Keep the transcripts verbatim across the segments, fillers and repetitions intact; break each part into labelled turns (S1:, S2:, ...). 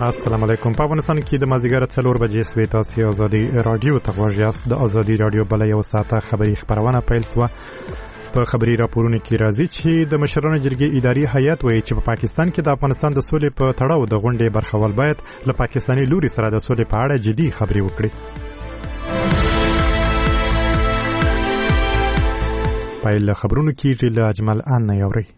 S1: السلام علیکم. په افغانستان کې د مازیګر څلور بجې سوي تاسو ازادي رادیو ته غوږ یاست. د ازادي رادیو بل یو ساعته خبري خبرونه پیل شوه. په خبري راپورونو کې راځي چې د مشرانو جرګې اداري هیئت وایي چې په پاکستان کې د افغانستان د سولې په تړاو د غونډې برخوال باید له پاکستاني لوري سره د سولې په اړه جدي خبري وکړي. پیل خبرونو کې له اجمل ان نه یوري.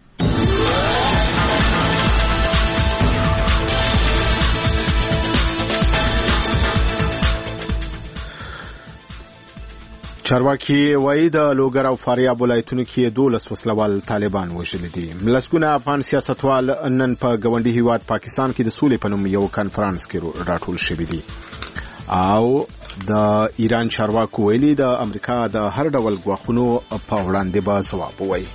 S2: چارواکي وایي د لوګر او فاریاب ولایتونو کې دولس وسلوال طالبان وژلي دي. لسګونه افغان سیاستوال نن په ګاونډي هیواد پاکستان کې د سولې په نوم یو کنفرانس کې راټول شوي دي او د ایران چارواکو ویلي د امریکا د هر ډول غوښتنو په وړاندې به ځواب ووایي.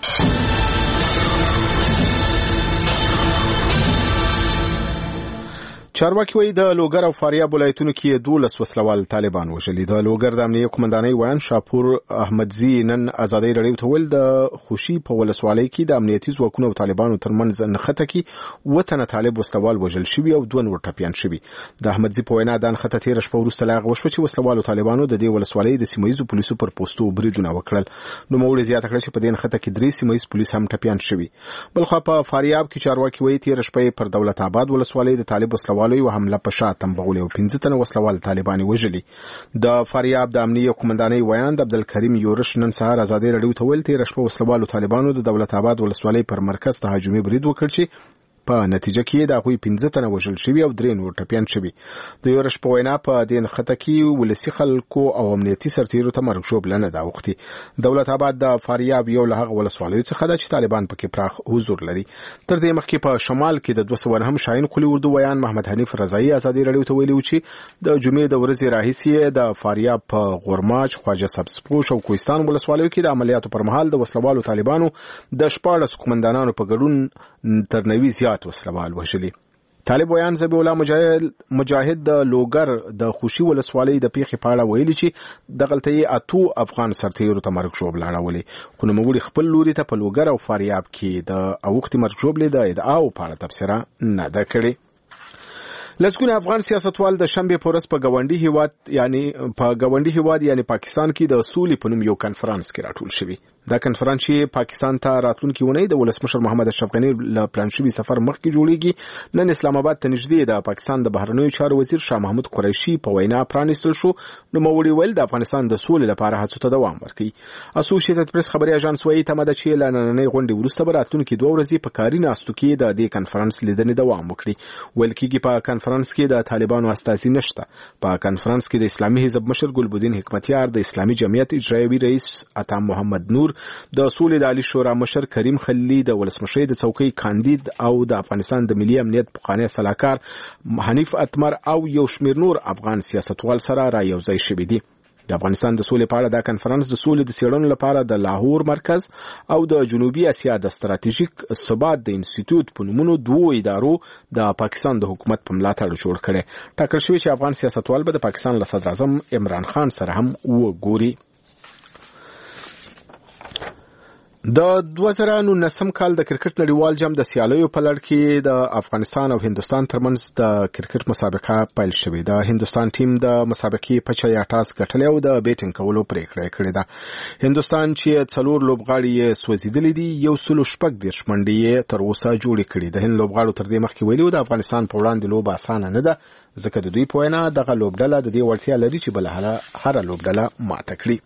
S2: چارواکي وایي د لوګر او فاریاب ولایتونو کې دولس وسلوال طالبان وژلي. د لوګر د امنیه قومندانۍ ویان شاپور احمدزي نن ازادي رادیو ته ویل د خوشي په ولسوالۍ کې د امنیتي ځواکونو او طالبانو ترمنځ نښته کې وطن طالب وسلوال وژل شوي او دوه نور ټپیان شوي. د احمدزي په وینا د نښته تیر شپه وروسته لا غوښتل چې وسلوالو طالبانو د دې ولسوالۍ د سیمایي پولیسو پر پوسټو بریدونه وکړل. نو موږ زیاته کړه چې په دې نښته کې درې سیمایي پولیس هم ټپیان شوي. بلخو په فاریاب کې چارواکي وایي تیر شپه پر دولت آباد ولسوالۍ د طالب وسلوال یو حمله په شاتم بغول او پنځه تنه وسلوال طالبان وژلي. د فاریاب د امنیه قومندانۍ ویان د عبدالکریم یورش نن سهار ازادي رادیو ته ویل تیر شپه وسلوال طالبانو د دولت آباد ولسوالۍ پر مرکز تهاجمي برید وکړ چې په نتیجه کې د هغوی پنځه تنه وژل شوي او درې نور ټپیان شوي. د یورش په وینا په دې نښته کې ولسي خلکو او امنیتي سرتیرو ته مرګ ژوبله نه ده اوښتې. دولت آباد د فاریاب یو له هغه ولسوالیو څخه ده چې طالبان پکې پراخ حضور لري. تر دې مخکې په شمال کې د دوه سوه نهم شاهین قلي اردو ویان محمد حنیف رضایي ازادي رادیو ته ویلي و چې د جمعې د ورځې راهیسې د فاریاب په غورماچ، خواجه سبزپوش او کوهستان ولسوالیو کې د عملیاتو پر مهال د وسلوالو طالبانو د شپاړس قومندانانو په ګډون تر نوي زیات وسلوال وژلي. طالب ویان ذبیح الله مجاهد مجاهد د لوګر د خوشي ولسوالۍ د پیښې په اړه ویلي چې د غلطۍ اتو افغان سرتیرو ته مرګ ژوبله اړولې. خو نوموړي خپل لوري ته په لوګر او فاریاب کې د اوښتې مرګ ژوبلې د ادعاو په اړه تبصره نه ده کړې. لسګونه افغان سیاستوال د شنبې په ورځ په ګاونډي هیواد یعنی په ګاونډي هیواد یعنی پاکستان کې د سولې په نوم یو کنفرانس کې راټول شوي. دا کنفرانس چې پاکستان ته راتلونکي اونۍ د ولسمشر محمد اشرف غني له پلان شوي سفر مخکې جوړیږي. نن اسلام آباد ته نږدې د پاکستان د بهرنیو چارو وزیر شاه محمود قریشي په وینا پرانیستل شو. نو موړي ویل د افغانستان د سولې لپاره هڅو ته دوام ورکړي. اسوسییټډ پریس خبري اژانس وايي تمه ده چې له نننۍ غونډې وروسته به راتلونکي دوه ورځې په کاري ناستو کې د دې کنفرانس لیدنې دوام وکړي. ویل کېږي په کنفرانس کې د طالبانو استازي نشته. په کنفرانس کې د اسلامي حزب مشر ګلبدین حکمتیار، د اسلامي جمعیت اجرایوي رئیس عطا محمد نور، د سولې د عالی شورا مشر کریم خلیلي، د ولسمشر د څوکۍ کاندید او د افغانستان د ملي امنیت پخوانی سلاکار حنیف اتمر او یو شمیر نور افغان سیاستوال سره را یوځای شوي دي. د افغانستان د سولې په اړه دا کنفرانس د سولې د څېړنو لپاره د لاهور مرکز او د جنوبي اسیا د ستراتیژیک ثبات د انسټیټیوټ په نومونو دوو ادارو د پاکستان د حکومت په ملاتړ جوړ کړي. ټاکل شوی چې افغان سیاستوال به د پاکستان له صدر اعظم عمران خان سره هم وګوري. د دوه زره نولسم کال د کرکټ نړیوال جام د سیالیو په لړ کې د افغانستان او هندوستان ترمنځ د کرکټ مسابقه پیل شوې. د هندوستان ټیم د مسابقې پچه یا ټاس ګټلی او د بیټینګ کولو پریکړه کړې ده. هندوستان چې څلور لوبغاړي یې سوځېدلي دي، یو سلو شپږ دېرش منډې یې تر اوسه جوړې کړي. د هند لوبغاړو تر دې مخکې ویلي و د افغانستان په وړاندې لوبه اسانه نه ده، ځکه د دوی په وینا دغه لوبډله د دې وړتیا لري چې بله هره لوبډله ماته کړي.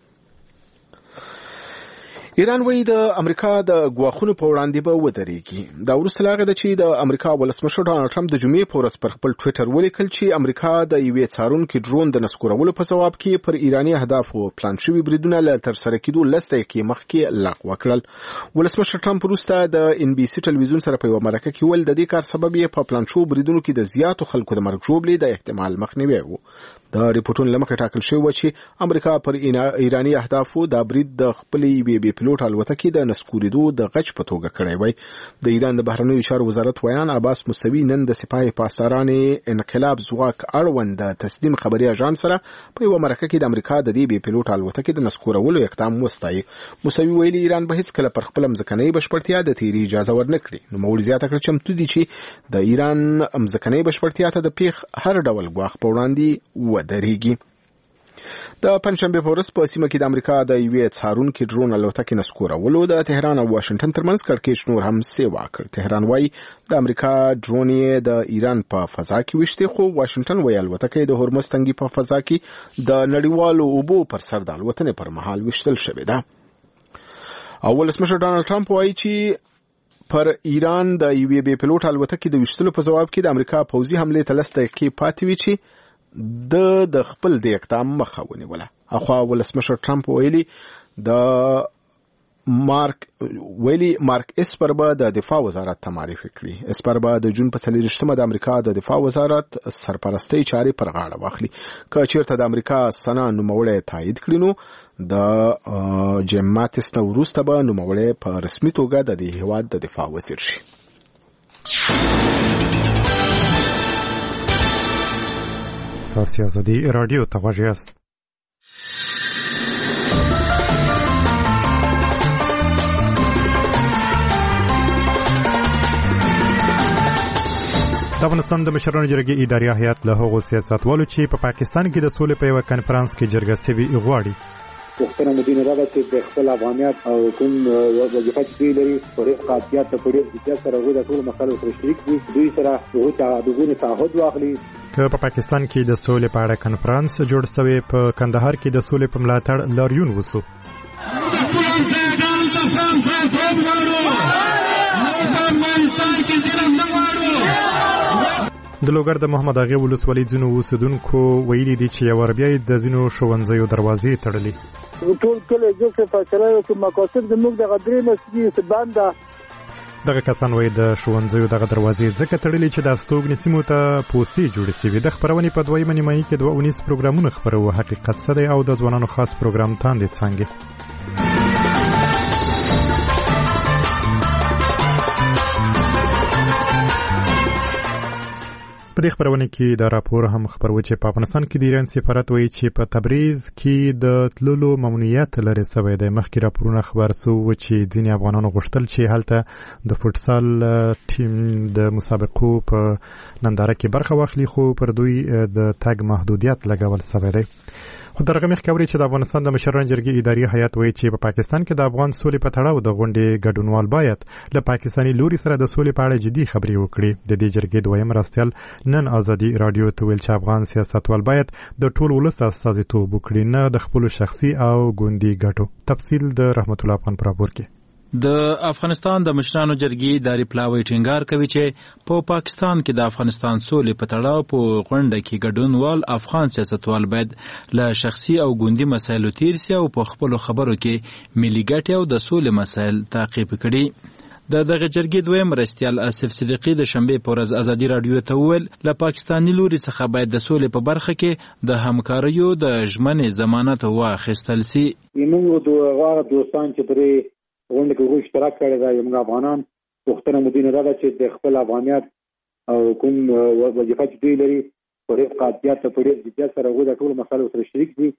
S2: ایران وایي د امریکا د ګواښونو په وړاندې به ودرېږي. دا وروسته له هغه ده چې د امریکا ولسمشر ډانلډ ټرمپ د جمعې په ورځ پر خپل ټویټر ولیکل چې امریکا د یوې څارونکي ډرون د نسکورولو په ځواب کې پر ایراني اهدافو پلان شوي بریدونه له ترسره کېدو لس دقیقې مخکې لغوه کړل. ولسمشر ټرمپ وروسته د ان بي سي ټلویزیون سره په یوه مرکه کې ویل د دې کار سبب یې په پلان شوو بریدونو کې د زیاتو خلکو د مرګ ژوبلې د احتمال مخنیوی و. د ریپورټونو له مخې ټاکل شوی و چې امریکا پر ایراني اهدافو د برید د خپلې یوې بې پیلوټ الوتکې د نسکورېدو د غچ په توګه کړی وای. د ایران د بهرنیو چارو وزارت ویان عباس موسوي نن د سپاه پاسداران انقلاب ځواک اړوند د تسلیم خبري اژانس سره په یو مرکه کې د امریکا د دې بي پیلوټ الوتکې د نسکورولو اقدام وستایي. موسوي ویلي ایران به هیڅ کله پر خپل مځکنۍ بشپړتیا د تیری اجازه ورنکړي. نو موري زیاته کړ چمتو دي چې د ایران مځکنۍ بشپړتیا ته د پیښ هر ډول غواخ په وړاندې ودرېږي. د پنځشنبه په ورځ په سیمه کې د امریکا د یوې څارونکي ډرون الوتکې نسکورولو د تهران او واشنگټن ترمنځ کړکېچ نور هم سیوا کړ. تهران وايي د امریکا ډرون یې د ایران په فضا کې وشته، خو واشنگټن وايي الوتکې د هرمز تنګي په فضا کې د نړیوالو اوبو پر سر د الوتنې پر مهال وشتل شوې ده. او ولسمشر ډانلډ ټرمپ وايي چې پر ایران د یوې بي پیلوټ الوتکې د وشتلو په جواب کې د امریکا پوځي حمله ته لس دقیقې پاتې وي چې د د خپل د اقدام مخه ونیوله. اخوا ولسمشر ټرمپ ویلي د مارک ویلي مارک اسپر به د دفاع وزارت ته معرفي کړي. اسپر به د جون په څلېرویشتمه د امریکا د دفاع وزارت سرپرستۍ چارې پر غاړه واخلي. که چیرته د امریکا سنا نوموړی تایید کړي نو د جیم ماتیس نه وروسته به نوموړی په رسمي توګه د دې هیواد د دفاع وزیر شي.
S1: تاسو ازادي رادیو ته غوږ یاست. د افغانستان د مشرانو جرګې اداري هیئت له هغو سیاستوالو چې په پاکستان کې د سولې په یوه کنفرانس کې جرګه سوي غواړي.
S3: پښتنه مدینه راغله چې د خپل افغانیت او کوم وظیفه چې لري په قاطعیت ته په دې چې سره غوډه ټول مسایل سره شریک دي، دوی سره د تعهدونو تعهد واخلي.
S1: که په پاکستان کې د سولې په اړه کنفرانس جوړ شوی، په کندهار کې د سولې په ملاتړ لاریون وسو. د لوګر د محمد اغه ولسوالۍ ځینو اوسیدونکو ویلي دي چې یو ربیع د ځینو ښوونځیو دروازې تړلې.
S3: ټول کله چې فیصله وکړي مقاصد زموږ د غدري مسجد بنده.
S1: دغه کسان وایي د ښوونځیو دغه دروازې ځکه تړلې چې د استوګنې سیمو ته پوستې جوړې شوي. د خپرونې په دویمه نیمایي کې دوه اونیز پروګرامونه خپروو. حقیقت څه دی او د ځوانانو خاص پروګرام تاندې څانګې. په دې خبرونه کې دا راپور هم خبرو چې په افغانستان کې د ایران سفارت وایي چې په تبریز کې د تللو ممنوعیت لري سوی دی. مخکې راپورونه خبر سو چې ځینې افغانانو غوښتل چې هلته د فوټسال ټیم د مسابقو په ننداره کې برخه واخلي، خو پر دوی د تګ محدودیت لګول سوی دی. خو درغه مخ کوي چې د افغانستان د مشرانو جرګې اداري هیئت وایي چې په پاکستان کې د افغان سولې په تړاو د غونډې ګډونوال باید له پاکستاني لوري سره د سولې په اړه جدي خبرې وکړي. د دې جرګې دویم راستیال نن ازادي رادیو ته ویل چې افغان سیاستوال باید د ټول ولس استازیتوب وکړي، نه د خپل شخصي او ګوندي ګټو. تفصیل د رحمت الله خان پر راپور کې.
S4: د افغانستان د مشرانو جرګې اداري پلاوی ټینګار کوي چې په پاکستان کې د افغانستان سولې په تړاو په غونډه کې ګډونوال افغان سیاستوال باید له شخصي او ګوندي مسایلو تیر سي او په خپل خبرو کې ملي ګټې او د سولې مسایل تعقیب کړي. د دغه جرګې دویم مرستیال آصف صدیقي د شنبې په ورځ ازادي رادیو ته وویل له پاکستاني لوري څخه باید د سولې په برخه کې د همکاریو د ژمنې ضمانت واخیستل سي.
S3: موږ د غواړو دوستان چې درې غونډه کې وګورئ اشتراک کړی دا موږ افغانان پښتنه مدینه راغله چې د خپل افغانیت او کوم وظیفه چې دوی لري په قاطعیت ته په دې چې سره غوډه ټول مسایل سره شریک دي.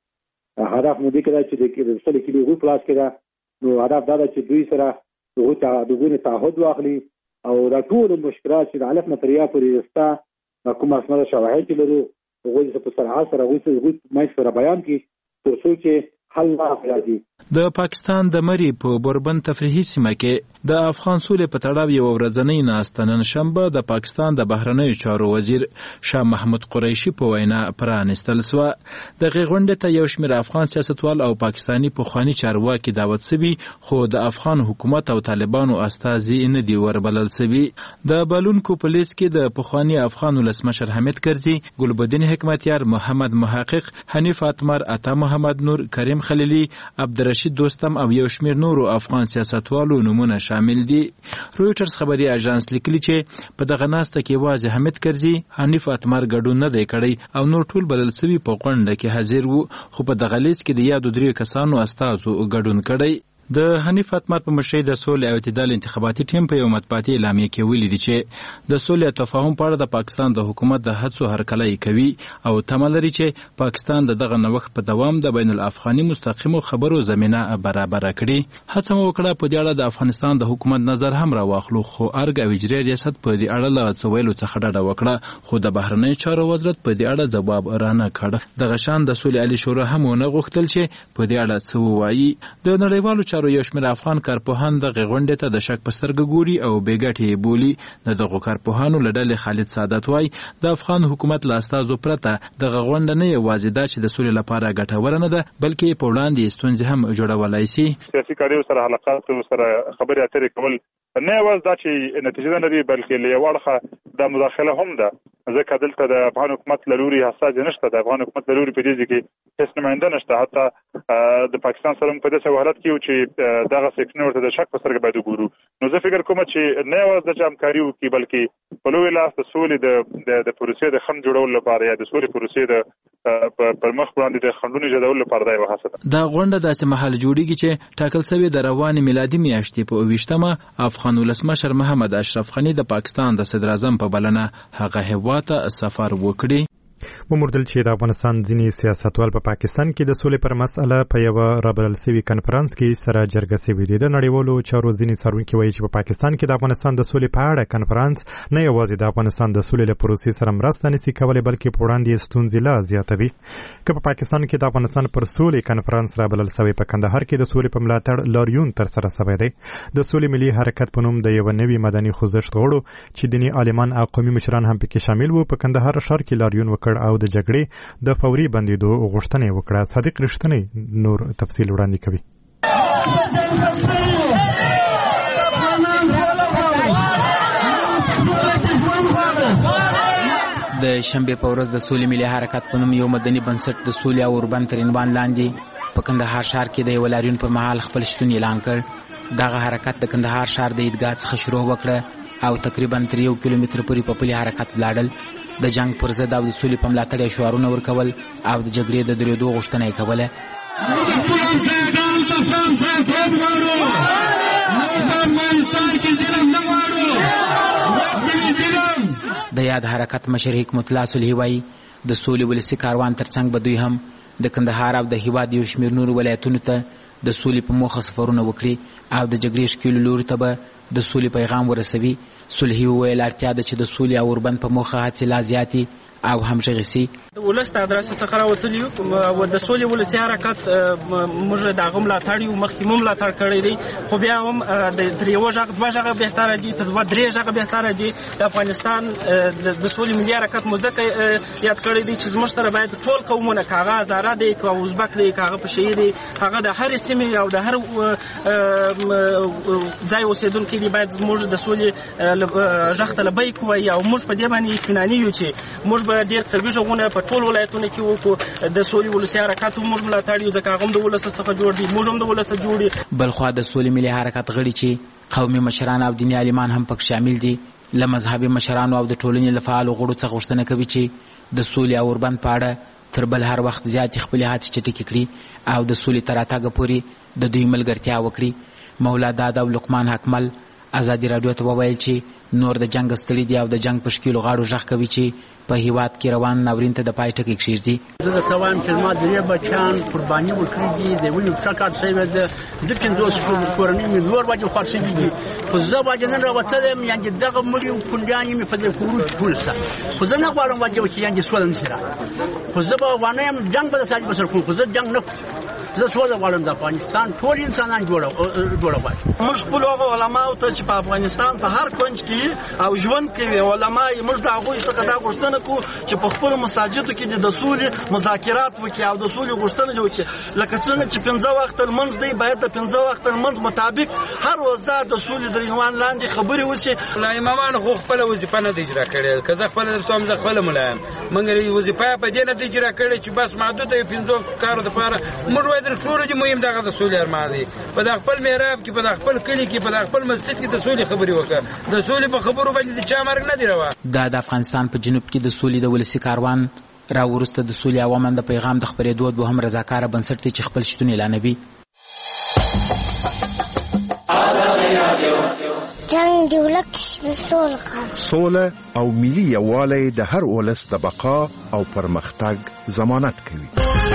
S3: هدف مو دې کړی چې د سولې کې یو پلاس کړه. نو هدف دا چې دوی سره دغه تعهدونه تعهد واخلي او دا ټول مشکلات چې د الف نظریه پورې رستا کوم اسناد شواهد لري هغه په سرعت سره غوښتل مې سره بیان کړي تر څو چې حل راځي.
S4: د پاکستان د مری په بوربن تفریحي سیمه کې د افغان سولې په تړاو یو ورځنۍ ناسته نن شنبه د پاکستان د بهرنیو چارو وزیر شاه محمود قریشي په وینا پرانستل شوه. دغه غونډې ته یو شمېر افغان سیاستوال او پاکستاني پخواني چارواکي دعوت شوي، خو د افغان حکومت او طالبانو استازي نه دي وربلل شوي. د بالونکو په لیست کې د پخواني افغان ولسمشر حمید کرزي، ګلبدین حکمتیار، محمد محقق، حنیف اتمر، عطا محمد نور، کریم خلیلی، عبدالرشید دوستم او یو شمېر نورو افغان سیاستوالو نومونه شامل دي. رویټرز خبري اژانس لیکلي چې په دغه ناسته کې یوازې حمید کرزي، حنیف اتمر ګډون نه دی کړی او نور ټول بلل شوي په غونډه کې حاضر وو، خو په دغه لیست کې د یادو دریو کسانو استازو ګډون کړی. د حنیف اتمر په مشرۍ د سولې او اعتدال انتخاباتي ټیم په یو مطبوعاتي اعلامیه کې ویلي دي چې د سولې او تفاهم په اړه د پاکستان د حکومت د هڅو هرکلی کوي او تمه لري چې پاکستان د دغه نوښت په دوام د بین الافغاني مستقیمو خبرو زمینه برابره کړي. هڅه مو وکړه په دې اړه د افغانستان د حکومت نظر هم راواخلو، خو ارګ او اجرایي ریاست په دې اړه له څه ویلو څخه ډډه وکړه، خو د بهرنیو چارو وزارت په دې اړه ځواب رانه کړ. دغه شان د سولې عالي شورا هم ونه غوښتل چې په دې اړه څه ووایي. د نړیوالو چارو یو شمېر افغان کارپوهان دغه غونډې ته د شک په سترګه ګوري او بې ګټې بولي. د دغو کارپوهانو له ډلې خالد سعادت وایي د افغان حکومت له استازو پرته دغه غونډه نه یوازې ده چې د سولې لپاره ګټوره نه ده، بلکې په وړاندې ستونزې هم جوړولی سي.
S5: سیاسي کاریو سره حلقات سره خبرې اترې کول نه یوازې دا چې نتیجه نه لري، بلکې له یو اړخه د مداخله هم ده، ځکه دلته د افغان حکومت له لوري حساس نشته، د افغان حکومت له لوري په دې کې هیڅ نماینده نشته. حتی د پاکستان سره په داسې حالت کې و چې دغه سیکشن ورته د شک په سترګه باید وګورو. نو زه فکر کوم چې نه یوازې د همکاري وکړي، بلکې په لوی لاس د سولې د د پروسې د خنډ جوړولو لپاره یا د سولې پروسې د پر مخ وړاندې د خنډونو ایجادولو لپاره دا یوه هڅه ده. دا
S4: غونډه داسې مهال جوړیږي چې ټاکل شوې د روانې میلادي میاشتې په اوویشتمه افغان ولسمشر محمد اشرف غني د پاکستان د صدر اعظم په بلنه هغه هېواد ته سفر وکړي.
S1: وموندل چې د افغانستان ځینې سیاستوال په پاکستان کې د سولې پر مسله په یو رابلل سوي کنفرانس کې سره جرګه شوې دي. د نړیوالو چارو ځینې څارونکي وایي چې په پاکستان کې د افغانستان د سولې په اړه کنفرانس نه یوازې د افغانستان د سولې له پروسې سره مرسته نشي کولی، بلکې په وړاندې ستونزې لا زیاتوي. که په پاکستان کې د افغانستان پر سولې کنفرانس رابلل شوی، په کندهار کې د سولې په ملاتړ لاریون ترسره شوی دی. د سولې ملي حرکت په نوم د یو نوي مدني خوځښت غړو چې دیني عالمان او قومي مشران هم پکې شامل وو، په کندهار ښار کې لاریون وکړ او د جګړې د فوري بندیدو غوښتنه وکړه. صادق رښتینی نور تفصیل وړاندې کوي.
S6: د شنبې په ورځ د سولې ملي حرکت په نوم یو مدني بنسټ د سولې او اوربند تر عنوان لاندې په کندهار ښار کې د یو لاریون په مهال خپل شتون اعلان کړ. دغه حرکت د کندهار ښار د عیدګاه څخه شروع وکړه او تقریبا تر یو کیلومتر پورې په پلي حرکت ولاړل. د جنگ پر ضد او د سولې په ملاتړ شعارونه ورکول او د جګړې د درېدو غوښتنه یې کوله. د یاد حرکت مشر حکمت الله صلحي وایي د سولې ولسي کاروان ترڅنګ به دوی هم د کندهار او د هیواد یو شمېر نورو ولایتونو ته د سولې په موخه سفرونه وکړي او د جګړې ښکېلو لوري ته به د سولې پیغام ورسوي. صلحي وویل اړتیا ده چې د سولې او اوربند په موخه هڅې لا زیاتې او همغږې سي.
S7: د ولس د ادرسه څخه راوتلي یو او د سولې ولسي حرکت موږ د هغه ملاتړ یو، مخکې مو ملاتړ کړی دی، خو بیا هم د یوه غږ دوه غږه بهتره دي، تر دوه درې غږه بهتره دي. د افغانستان د سولې ملي حرکت مو ځکه یاد کړی دی چې زموږ سره باید ټول قومونه، که هغه هزاره دی، که ازبک دی، که هغه پشهیي دی، هغه د هرې سیمې او د هر ځای اوسېدونکي دي، باید زموږ د سولې غږ ته لبیک ووایي. او موږ په دې باندې اطمیناني یو چې موږ ډېر قوي غږونه په ټول ولایتونو کې وکړو. د سولې ولسي حرکت موږ ملاتړ یو، ځکه هغه هم د ولس څخه جوړ دي، موږ هم د ولس جوړ دي.
S6: بلخوا د سولې ملي حرکت غړي چې قومي مشران او دیني عالمان هم پکې شامل دي، له مذهبي مشرانو او د ټولنې له فعالو غړو څخه غوښتنه کوي چې د سولې او اوربند په اړه تر بل هر وخت زیاتې خپلې هڅې چټکې کړي او د سولې تر راتګه پورې د دوی ملګرتیا وکړي. مولا داد او لقمان حکمل ازادي راډیو ته وویل چې نور د جنګ ستړي دي او د جنګ په شکیلو غاړو غږ کوي چې په هیواد کې روان ناورین ته د پای ټکی کښېږدي.
S8: زه درته وایم چې زما درې بچیان قرباني ورکړي دي، د ونې پښه کاټ شوې ده، زه پنځوس کورنۍ مې نور باندې خوښ شوي دي، خو زه باندې نن راوتلی یم، یعنې دغه مړي کونډیان مې په دې کورونو کې ټول شته، خو زه نه غواړم واجب چې یعنې سوله نه شي را، خو زه به افغانه یم، جنګ به درسره بسر کوم، خو زه جنګ نه زه سوله غواړم. د افغانستان ټول انسانان جوړه غواړي.
S9: موږ خپلو هغو علماو ته چې په افغانستان په هر کونج کې او ژوند کوي علما یې، موږ د هغوی څخه دا غوښتنه کوو چې په خپلو مساجدو کې د سولې مذاکرات وکړي او د سولې غوښتنه وکړي. لکه څنګه چې پنځه وخته لمونځ دی، باید د پنځه وخته لمونځ مطابق هر وضع د سولې د عنوان لاندې خبرې وشي.
S10: لا امامانو خو خپله وظیفه نه دی اجرا کړې، که زه خپله درته وایم زه خپله ملا یم، موږ وظیفه یې په دې نه دی اجرا کړې چې بس محدوده یو پنځو کارو دپاره موږ وایو د ټولو چې مهم دغه د سولې ارمان دی. په د خپل محراب کې، په د خپل کلي کې، په د خپل مسجد کې د سولې خبرې وکړه. د سولې په خبرو باندې د چا مرګ نه دی روا.
S6: دا د افغانستان په جنوب کې د سولې د ولسي کاروان را وروسته د سولې او امن د پیغام د خپرېدو دوهم رضاکاره بنسټ دی چې خپل شتون اعلانوي.
S11: جنگ دی ولک سول خبر
S12: سوله او ملي یووالی د هر ولس د بقا او پرمختګ ضمانت کوي.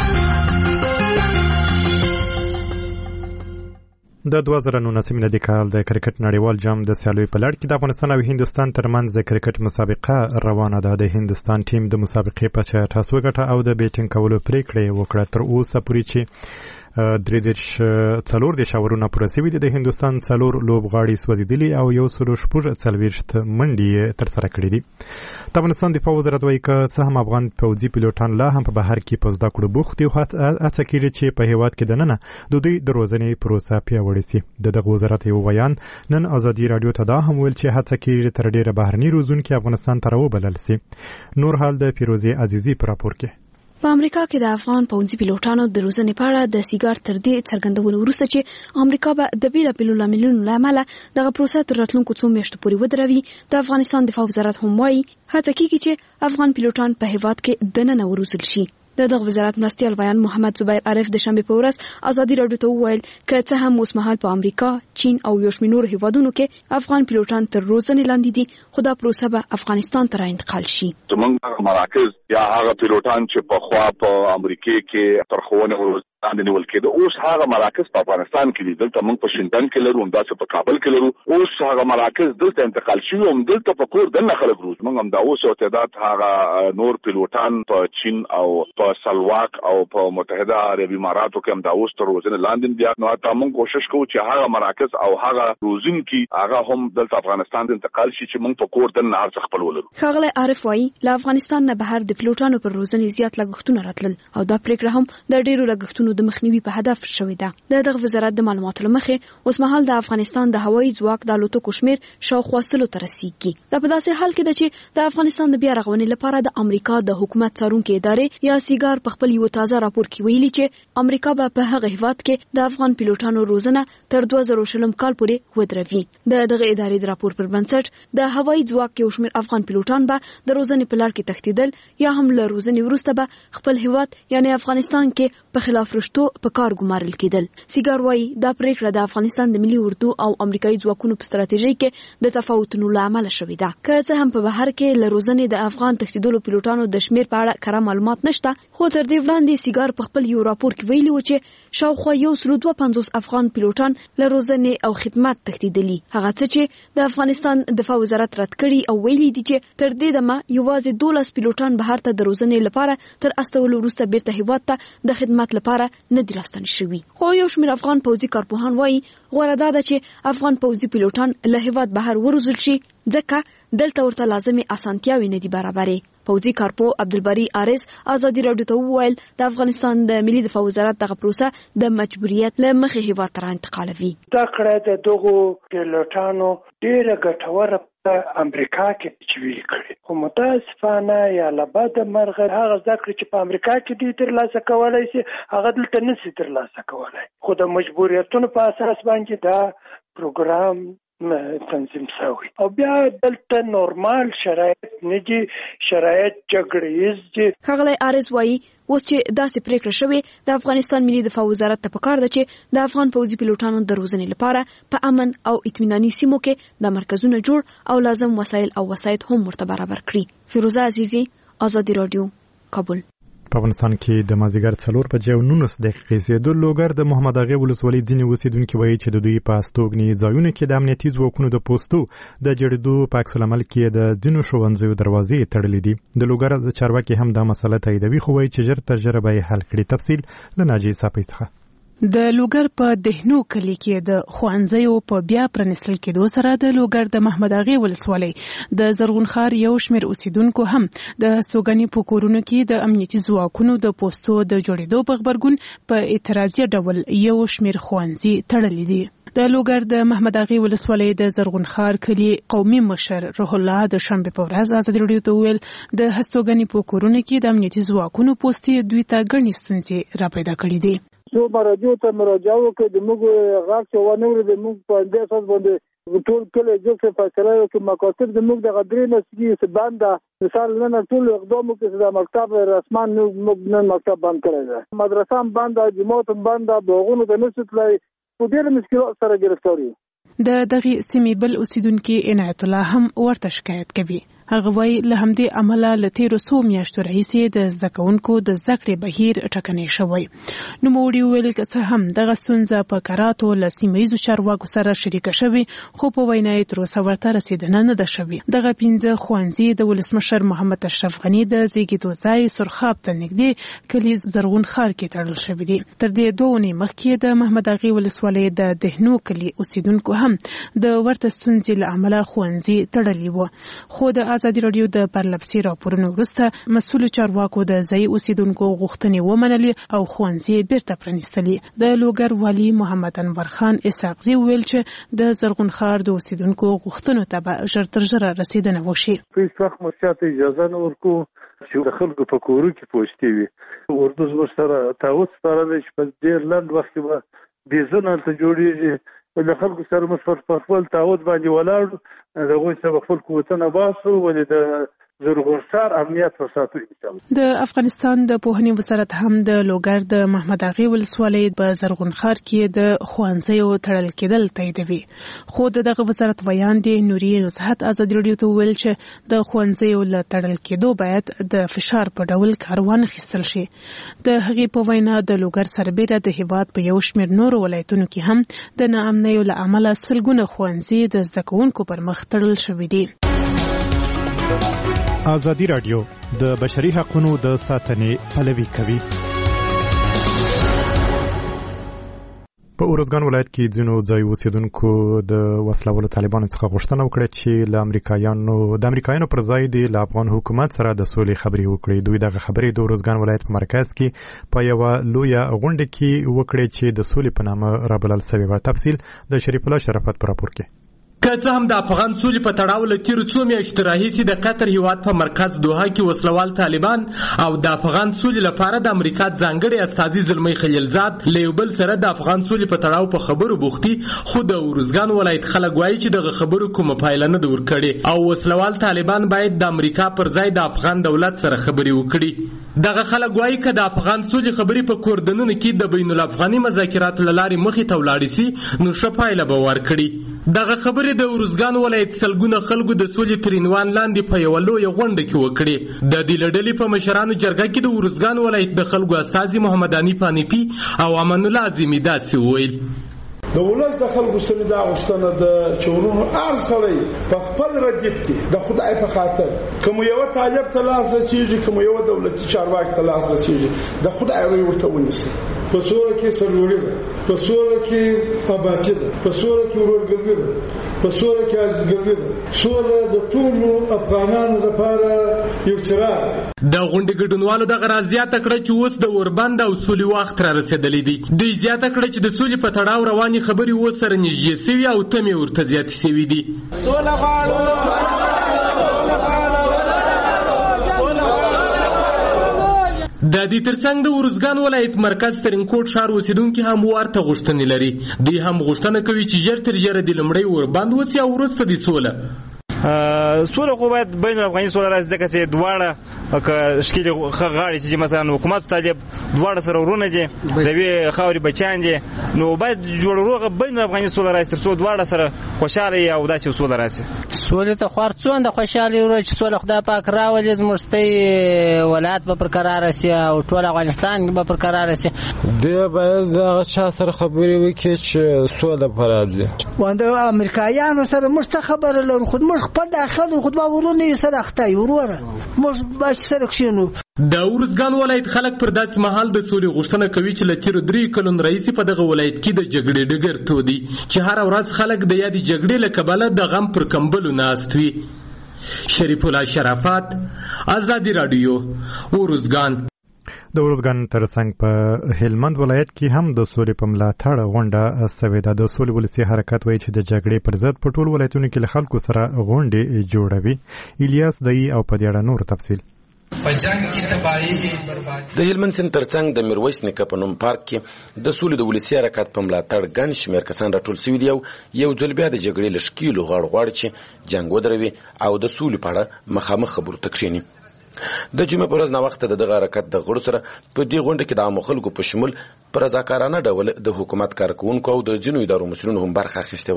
S1: د دوه زره نولسم د کال د کرکټ نړیوال جام د سیالیو په لړ کې د افغانستان او هندستان ترمنځ د کرکټ مسابقه روانه ده. د هندستان ټیم د مسابقې په چا تاسو وګټه او د بیټینګ کولو پریکړه وکړه. تر اوسه پورې چې درې دیرش څلور د شاورونه پوره شوي دي. د هندستان څلور لوبغاړي سوځېدلي او یو سل شپږ څلوېښت منډې ترسره کړې دي. د افغانستان دفاع وزارت وایي که څه هم افغان پوځي پیلوټان لا هم په بهر کې په زده کړو بوخت دي، هڅه کېږي چې په هېواد کې دننه د دوی د روزنې پروسه پیاوړې سي. د دغه وزارت یو بیان نن ازادي راډیو ته دا هم ویل چې هڅه کېږي تر ډېره بهرني روزونکي افغانستان ته راوبلل سي. نور حال د فیروزې عزیزي په راپور کې.
S13: په امریکا کې د افغان پوځي پیلوټانو د روزنې په اړه د سیګار تر دې څرګندولو وروسته چې امریکا به د بیلابیلو لاملونو له امله دغه پروسه تر راتلونکو څو میاشتو پورې ودروي، د افغانستان دفاع وزارت هم وایي هڅه کېږي چې افغان پیلوټان په هېواد کې دننه وروزل شي. د دغه وزارت مرستیال بیان محمد زبیر عارف د شنبه په ورځ ازادي راډیو ته وویل که څه هم اوس مهال په امریکا، چین او یو شمېر نورو هېوادونو کې افغان پیلوټان تر روزنې لاندې دي، خو دا پروسه به افغانستان ته راانتقال شي.
S14: زموږ مراکز یا هغه پیلوټان چې په خوا په امریکا کې تر ښوونې وړاندې نیول کېده، اوس هغه مراکز په افغانستان کې دي. دلته موږ په شینډن کې لرو، همداسې په کابل کې لرو. اوس هغه مراکز دلته انتقال شوي، هم دلته په کور دننه خلک روز. موږ همدا اوس یو تعداد هغه نور پیلوټان په چین او په سلواک او په متحده عربي اماراتو کې همدا اوس تر روزنې لاندې دي. نو حتی موږ کوشش کوو چې هغه مراکز او هغه روزونکي هغه هم دلته افغانستان ته انتقال شي چې موږ په کور دننه هر څه خپل ولرو.
S13: ښاغلی عارف وایي له افغانستان نه بهر د پیلوټانو پر روزنې زیات لګښتونه راتلل او دا پریکړه هم د ډېرو لګښتونو د مخنیوي په هدف شوې ده. د دغه وزارت د معلوماتو له مخې اوس مهال د افغانستان د هوایي ځواک د الوتکو شمېر شاوخوا سلو ته رسیږي. دا په داسې حال کې ده چې د افغانستان د بیا رغونې لپاره د امریکا د حکومت څارونکې ادارې یا سیګار په خپل یو تازه راپور کې ویلي چې امریکا به په هغه هېواد کې د افغان پیلوټانو روزنه تر دوه زره شلم کال پورې ودروي. د دغه ادارې د راپور پر بنسټ د هوایي ځواک یو شمېر افغان پیلوټان به د روزنې په لړ کې تښتېدل یا هم له روزنې وروسته به خپل هېواد یعنی افغانستان کې په خلاف رشتو په کار ګمارل کېدل. سیګار وایي دا پریکړه د افغانستان د ملي اردو او امریکایي ځواکونو په ستراتیژۍ کې د تفاوتونو له امله شوې ده. که څه هم په بهر کې له روزنې د افغان تښتېدلو پیلوټانو د شمېر په اړه کره معلومات نشته، خو تر دې وړاندې سیګار په خپل یو راپور کې ویلي و چې شاوخوا یو سل دوه پنځوس افغان پیلوټان له روزنې او خدمت تښتېدلي. هغه څه چې د افغانستان دفاع وزارت رد کړي او ویلي دي چې تر دې دمه یوازې دولس پیلوټان بهر ته د روزنې لپاره تر استولو وروسته بیرته هېواد ته د خدمت لپاره نه دي راستنې شوي. خو یو شمېر افغان پوځي کارپوهان وایي غوره دا ده چې افغان پوځي پیلوټان له هېواد بهر وروزل شي، ځکه دلته ورته لازمي اسانتیاوې نه دي برابرې. پوځي کارپو عبدالبری عارض ازادي راډیو ته وویل د افغانستان د ملي دفاع وزارت دغه پروسه د مجبوریت له مخې هېواد ته رانتقالوي.
S15: دا کړه د دغو پیلوټانو ډېره ګټوره په امریکا کې چې ویل کړي، خو متاسفانه یا له بده مرغه هغه زده کړې چې په امریکا کې دوی ترلاسه کولی شي هغه دلته نشي ترلاسه کولی. خو د مجبوریتونو په اساس باندې دا پروګرام تنظیم شوی او بیا دلته نورمال شرایط نه دي، شرایط جګړیز دي.
S13: ښاغلی عارض وایي اوس چې داسې پریکړه شوې د افغانستان ملي دفاع وزارت ته پکار ده چې د افغان پوځي پیلوټانو د روزنې لپاره په امن او اطمیناني سیمو کې د مرکزونو جوړ او لازم وسایل او وسایط هم ورته برابر کړي. فیروزه عزیزي، ازادي راډیو، کابل.
S1: په افغانستان کې د مازیګر څلور بجې او نولس دقیقې سي د لوګر د محمد اغا ولسوالۍ ځینې اوسیدونکي وایي چې د دوی په استوګنې ځایونو کې د امنیتي ځواکونو د پوستو د جوړېدو په عکس العمل کې د ځینو ښوونځیو دروازې تړلې دي. د لوګر چارواکي هم دا مسله تاییدوي، خو وایي چې ژر تر ژره به یې حل کړي. تفصیل له ناجیې صافۍ څخه.
S16: د لوګر په دهنو کلی کې د ښوونځیو په بیا پرانیستل کېدو سره د لوګر د محمد اغا ولسوالۍ د زرغون خار یو شمېر اوسیدونکو هم د هستوګنې په کورونو کې د امنیتي ځواکونو د پوستو د جوړېدو په غبرګون په اعتراضي ډول یو شمېر ښوونځي تړلي دي. د لوګر د محمد اغا ولسوالۍ د زرغون خار کلی قومي مشر روح الله د شنبه په ورځ ازادي راډیو ته وویل د هستوګنې په کورونو کې د امنیتي ځواکونو پوستې دوی ته ګڼې ستونزې راپیدا کړي دي.
S17: سو مراجعو ته مراجعه وکړي د موږ غاښ چې ونه ورې د موږ په دې اساس باندې ټول کله ځکه فیصله وکړي مکاتب د موږ د غدرې نسګي بنده مثال نه ټول اقدام وکړي د مکتب رسمان موږ نن مکتب بند کړی دی، مدرسه هم بنده، جماعت هم بنده، باغونو ته نشي تللی، په ډېر مشکلات سره ګرفتار یو.
S16: د دغه سیمې بل اوسیدونکو عنایت الله هم ورته شکایت کوي. هغه وایي له همدې عمله له تیرو څو میاشتو راهیسې د زده کوونکو د زده کړې بهیر ټکنی شوی. نوموړي وویل که څه هم دغه ستونزه په کراتو له سیمه ییزو چارواکو سره شریکه شوې، خو په وینا یې تر اوسه ورته رسېدنه نه ده شوې. دغه پنځه ښوونځي د ولسمشر محمد اشرف غني د زیږېدو ځای سرخاب ته نږدې کلي زرغون خار کې تړل شوي دي. تر دې دوه اونۍ مخکې د محمد اغې ولسوالۍ د دهنو کلي اوسیدونکو هم د ورته ستونزې له امله ښوونځي تړلي وو. خو د ازادي راډیو د پرلپسې راپورونو وروسته مسؤلو چارواکو د ځایي اوسیدونکو غوښتنې ومنلې او ښوونځي بیرته پرانیستلي. د لوګر والي محمد انور خان اسحاقزي وویل چې د زرغون خار د اوسیدونکو غوښتنو ته به ژر تر ژره رسیدنه وشي.
S18: په هیڅ وخت موږ چاته اجازه نه ورکوو چې د خلکو په کورو کې پوستې وي. اردو زموږ سره تعهد سپارلی چې په ډېر لنډ وخت کې به بېزونه هلته جوړېږي. د خلکو سره موږ په خپل تعهد باندې ولاړو، د هغوی سره خپل قوتونه باسو، ولې د زرغون خار امنیت وساتو.
S16: د افغانستان د پوهنې وزارت هم د لوګر د محمد اغې ولسوالۍ په زرغون خار کې د ښوونځیو تړل کېدل تاییدوي. خو د دغه وزارت ویان دی نوریې نصحت ازادي راډیو ته وویل چې د ښوونځیو له تړل کېدو باید د فشار په ډول کار وانخیستل شي. د هغې په وینا د لوګر سربیره د هیواد په یو شمېر نورو ولایتونو کې هم د ناامنیو له امله سلګونه ښوونځي د زده کوونکو پر مخ تړل شوي دي.
S1: ازادي راډیو د بشري حقوقو د ساتنې پلوي کوي. په اورزګان ولایت کې ځینو ځای اوسیدونکو د وسلوالو طالبانو څخه غوښتنه وکړه چې له امریکایانو د امریکایانو پر ځای د افغان حکومت سره د سولې خبرې وکړي. دوی دغه خبرې د اورزګان ولایت په مرکز کې په یو لویه غونډه کې وکړي چې د سولې په نامه رابلل شوی و. تفصیل د شریف الله شرافت په راپور کې.
S19: که څه هم د افغان سولې په تړاو له تیرو څو میاشتو راهیسې د قطر هیواد په مرکز دوحه کې وسلوال طالبان او د افغان سولې لپاره د امریکا ځانګړي استازي زلمی خلیلزاد له یو بل سره د افغان سولې په تړاو په خبرو بوختي، خو د اورزګان ولایت خلک وایي چې دغه خبرو کومه پایله نه ده ورکړې او وسلوال طالبان باید د امریکا پر ځای د افغان دولت سره خبرې وکړي. دغه خلک وایي که د افغان سولې خبرې په کوردنونو کې د بین الافغاني مذاکراتو له لارې مخې ته ولاړې سي نو ښه پایله به ورکړي. دغه خبرې د اورزګان ولایت سلګونه خلکو د سولې تر عنوان لاندې په یوه لویه غونډه کې وکړې. د دې له ډلې په مشرانو جرګه کې د اورزګان ولایت د خلکو استازي محمد حنیف حنیفي او امان الله اعظمي داسې وویل:
S20: د ولس د خلکو سره دا غوښتنه ده چې ورونو هر سړی په خپل ردیف کې د خدای په خاطر کوم یو طالب ته لاس رسیږي، کوم یو دولتي چارواکي ته لاس رسیږي، د خدای روی ورته ونیسي. په سوره کې سرلوړي ده، په سوره کې اباچي ده، په سوره کې ورورګلوي ده، په سوره کې عزیزګلوي ده. سوره د ټولو افغانانو لپاره یو څراغ دی.
S19: د غونډې ګډونوالو دغه راز زیاته کړه چې اوس د اوربند او سولې وخت را رسېدلی دی. دوی زیاته کړه چې د سولې په تړاو روانې خبرې اوس سره نږدې سوي او تمې ورته زیاتې سوي دي.
S20: سوله غواړو.
S19: د دې ترڅنګ د اورزګان ولایت مرکز ترینکوټ ښار اوسیدونکي هم ورته غوښتنې لري. دوی هم غوښتنه کوي چې ژر تر ژره د لومړی اوربند وسي او وروسته د سوله
S21: سوله خو باید بین الافغاني سوله راځي، ځکه چې دواړه که ښکېلې غاړې چې مثلا حکومت طالب دواړه سره ورونه دي، د یوې خاورې بچیان دي، نو باید جوړ روغه بین الافغاني سوله راشي تر څو دواړه سره خوشحاله وي او داسې سوله راشي.
S22: سولې ته خو هر څومره خوشحالي وروړي چې سوله خدای پاک راولي، زموږ ستۍ ولایت به پر قراره شي او ټول افغانستان به پر قراره شي.
S23: دوی باید د هغه چا سره خبرې وکړي چې سوله به راځي.
S24: د امریکایانو سره موږ څه خبره لرو، خو موږ خپل داخل خو به ورونه یې سره اخته یو وروره موږ باید سره کښېنو.
S19: د اورزګان ولایت خلک پر داسې مهال د سولې غوښتنه کوي چې له تیرو دریو کلونو راهیسې په دغه ولایت کې د جګړې ډګر تودي، چې هره ورځ خلک د یادې جګړې له کبله د غم پر کمبلو ناست وي. شریف الله شرافت، ازادي راډیو، اورزګان.
S1: د اورزګان ترڅنګ په هلمند ولایت کې هم د سولې په ملاتړ غونډه سوې ده. د سولې ولسي حرکت وایي چې د جګړې پر ضد په ټولو ولایتونو کې له خلکو سره غونډې جوړوي. الیاس دای او په دې اړه نور تفصیل.
S25: په جنگ کې تباہي د هلمند سیند ترڅنګ د میرویس نیکه په نوم پارک کې د سولې د ولسي حرکت په ملاتړ ګڼ شمېر کسان راټول شوي دي او یو ځل بیا د جګړې له ښکېلو غاړو غواړي چې جنګ ودروي او د سولې په اړه مخامخ خبرو ته کښېني. د جمعې په ورځ ناوخته د دغه حرکت د غړو سره په دې غونډه کې د عامو خلکو په شمول په رضاکارانه ډول د حکومت کارکوونکو او د ځینو ادارو مسؤلینو هم برخه اخیستې وه.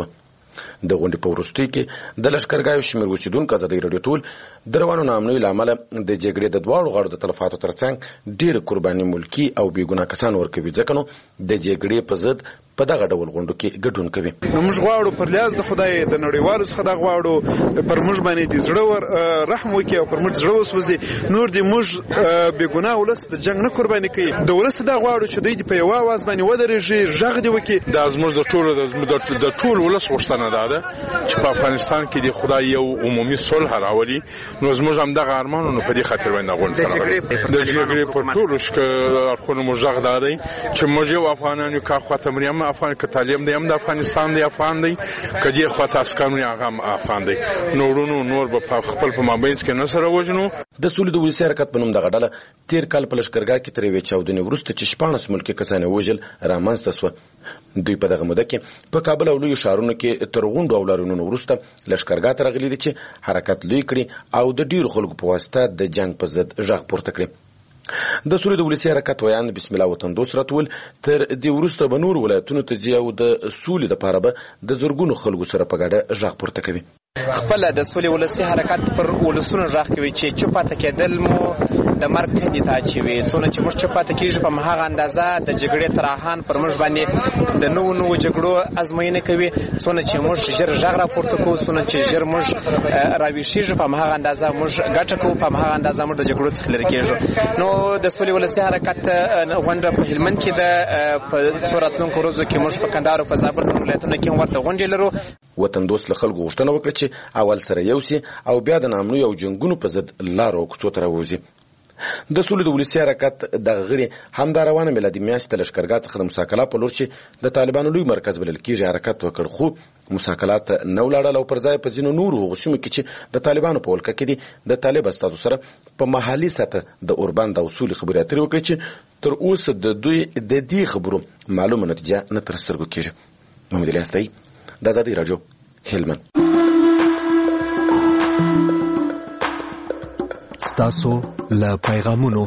S25: د غونډې په وروستۍ کې د لښکرګاه شمېر اوسېدونکو ازادۍ راډیو ټول د روانو ناامنیو له امله د جګړې د دواړو غاړو د تلفاتو ترڅنګ ډېره قرباني ملکي او بېګناه کسان ورکوي، ځکه نو د جګړې په ضد په دغه ډول غونډو کې ګډون کوي.
S2: نو موږ غواړو پر لیاز د خدای د نړیوالو څخه دا غواړو پر موږ باندې د زړه ور رحم وکړي او پر موږ زړه وسوځي، نور دې موږ بېګناه ولس د جنګ نه قرباني کوي. د ولس دا غواړو چې دوی په یوه اواز باندې ودرېږي، غږ دې وکړي.
S3: دا زموږ د ټولو د ټول ولس غوښتنه دا ده چې په افغانستان کې د خدای یو عمومي صلح راولي. نو زموږ همدغه ارمان نو په دې خاطر باندې غونډه د جګړې پر ټولو اړخونو موږ غږ دا دی چې موږ یو افغانان یو، که خواته مریم افغان، که طالب دی هم د افغانستان دی افغان دی، که دې خواته عسکرونه هغه هم افغان دی. نو ورونو نور به خپل په مابینځ کې نه سره وژنو.
S25: د سولې د ولسي حرکت په نوم دغه ډله تېر کال په لښکرګاه کې تر یوې چاودنې وروسته چې شپاړس ملکي کسان یې وژل رامنځته سوه. دوی په دغه موده کې په کابل او لویو ښارونو کې تر غونډو او لاریونونو وروسته لښکرګاه ته راغلي دي چې حرکت لوی کړي او د ډېرو خلکو په واسطه د جنګ په ضد غږ پورته کړي. د سولې د ولسي حرکت ویان بسم الله وطن دوست راټول تر دې وروسته به نور ولایتونو ته ځي او د سولې دپاره به د زرګونو خلکو سره په ګډه غږ پورته کوي.
S4: خپل د سولې ولسي حرکت پر ولسونو غږ کوي چې چوپ پاتې کېدل مو د مرګ کندې ته اچوي. څونه چې موږ چوپ پاتې کېږو په هماغه اندازه د جګړې ترحان پر موږ باندې د نوو نوو جګړو ازموینه کوي. څونه چې موږ ژر غږ راپورته کوو، څونه چې ژر موږ راویښېږو، په هماغه اندازه موږ ګټه کوو، په هماغه اندازه موږ د جګړو څخه لرې کېږو. نو د سولې ولسي حرکت غونډه په هلمند کې ده، په څو راتلونکو ورځو کې موږ په کندهار او په زابل ولایتونو کې هم ورته غونډې لرو.
S25: وطن دوست له خلکو غوښتنه وکړه چې اول سره یو سي او بیا د ناامنیو او جنګونو په ضد لارو او کوڅو ته راووځي. د سولې د ولسي حرکت دغه غړي همدا روانه میلادي میاشت د لښکرګاه څخه د مساکلا په لور چې د طالبانو لوی مرکز بلل کېږي حرکت وکړ، خو مساکلات نه ولاړل او پر ځای په ځینو نورو هغو سیمو کې چې د طالبانو په ولکه کې دي د طالب استازو سره په محلي سطح د اوربند او سولې خبرې اترې وکړي چې تر اوسه د دوی د دې خبرو معلومه نتیجه نه تر سترګو کېږي. محمد الیاس د ازادۍ راډیو هلمند.
S5: ستاسو له پیغامونو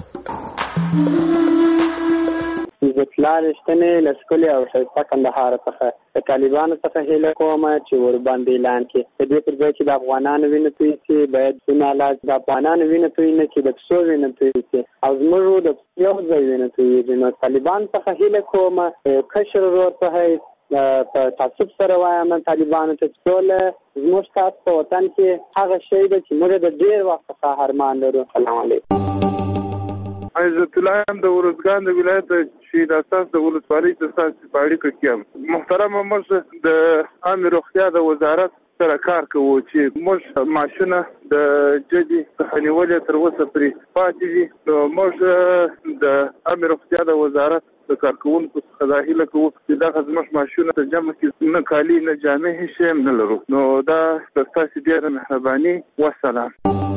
S7: زپلار شتنې لسکلې او ښایسته کندهار څخه د طالبانو څخه هیله کوم چې ورباندې اعلان کړي د دې پر ځای چې د افغانانو وینه توی شي، باید څونه علاج د افغانانو وینه توی نه چې د پسو وینه توی شي او زموږ د یو ځای وینه تویېږي. نو طالبان څخه هیله کوم کشر ورور په حیث په تعصب سره وایم طالبانو ته ټوله زموږ تاسو په وطن کې هغه شی ده چې موږ د ډېر وخت څخه ارمان لرو. سلام علیکم.
S18: عزت الله هم د ورزګان د ولایت شهید اساس د ولسوالۍ د اساس په اړیکه کې یم. محترم موږ د عامه روغتیا د وزارت سره کار کوو چې موږ ماشونه د جدي څخه نیولې تر اوسه پرې پاتې دي. نو موږ د عامه روغتیا د وزارت د کارکوونکو څخه دا هیله کوو چې دغه زموږ ماشونه ته جمع کړي، نه کالي نه جامې هېڅ شی هم نه لرو. نو دا ستاسې ډېره مهرباني. وسلام.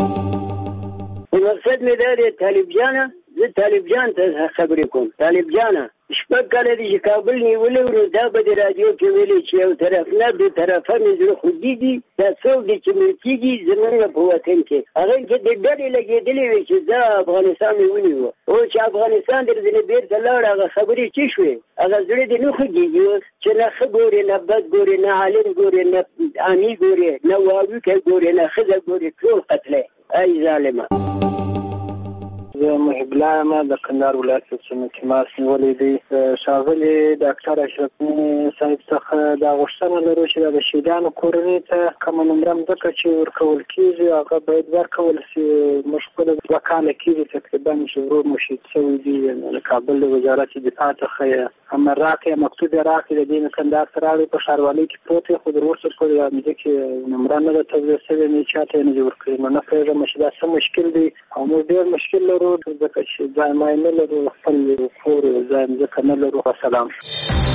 S26: مقصد مې دا دی طالب جانه، زه طالب جان ته خبرې کوم. طالب جانه شپږ کاله دي چې کابل نیولې ورو دا به د رادیو کې ویلې چې یو طرف نه د طرفه مې زړه خودي دي دا څوک دي چې ملکېږي زموږ په وطن کې هغه کې د ډلې لګېدلې وي چې دا افغانستان مې ونیو او چې افغانستان در ځینې بېرته لاړ هغه خبرې چې شوې هغه زړه دې نه خوږېږي اوس چې نه ښه ګورې نه بد ګورې نه عالم ګورې نه عامي ګورې نه واویکه ګورې نه ښځه ګورې ټول قتلی ای ظالمه.
S27: زه محب الله یم د کندهار ولایت په سیمه کې ماس نیولی دی. ښاغلي ډاکټر اشرف غني صاحب څخه دا غوښتنه لرو چې د شهیدانو کورنۍ ته کومه نمره مځکه چې ورکول کېږي هغه باید ورکول شي. موږ خپله دوه کاله کېږي تقریبا چې ورور مو شهید شوی دی. د کابل د وزارت دفاع څخه یې امر راکړی مکتوب یې راکړی د دې نه کندهار ته راغلی په ښاروالۍ کې پروت دی خو تر اوسه پورې د مځکې نمره نه ده توضیح شوې نه چا ته یې نه دي ورکړي. نو نه پوهېږم چې دا څه مشکل دی او موږ ډېر مشکل لرو ځکه چې ځای مای نه لرو خپل کور ځای مځکه نه لرو. وسلام.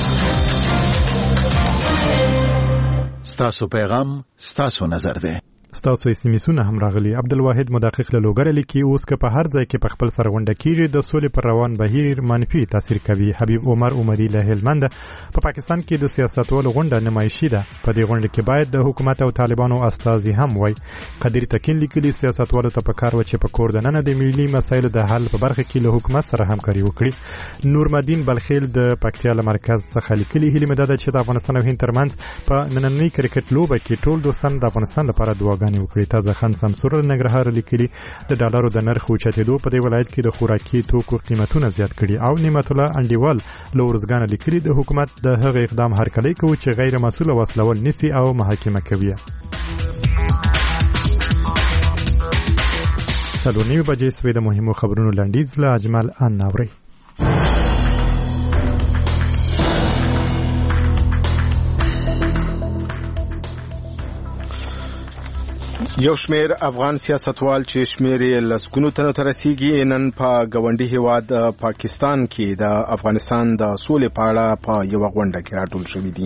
S5: ستاسو پیغام ستاسو نظر دی.
S1: ستاسو اسمیسونه هم راغلي. عبدالواحد مدقق له لوګر لیکي اوس که په هر ځای کې په خپل سر غونډه کیږي د سولې پر روان بهیر منفي تاثیر کوي. حبیب عمر عمری له هلمند په پاکستان کې د سیاستوالو غونډه نمایشي ده. په دې غونډه کې باید د حکومت او طالبانو استازي هم وای. قدیر تکین لیکلي سیاستوالو ته پکار و چې په کور دننه د ملي مسایلو د حل په برخه کې له حکومت سره همکاري وکړي. نورمدین بلخیل د پکتیا له مرکز څخه لیکلي هیله مده ده چې د افغانستان او هند ترمنځ په نننۍ کرکټ لوبه کې ټول دوستان د افغانستان لپاره دعاګانې وکړي. تازه خان سمسور ننګرهار لیکلي د ډالرو د نرخ اوچتېدو په دې ولایت کې د خوراکي توکو قیمتونه زیات کړي. او نعمت الله انډیوال له ورزګانه لیکلي د حکومت د هغه اقدام هرکلی کوي چې غیر مسؤل وسلول نیسي او محاکمه کوي. څلور نیمې بجې سوې د مهمو خبرونو لنډیز له اجمل ان ناوري.
S6: یو شمیر افغان سیاستوال چې شمیر یې لسګونو تنو ته رسیږي نن په ګاونډي هیواد پاکستان کې د افغانستان د سولې په اړه په یوه غونډه کې راټول شوي دي.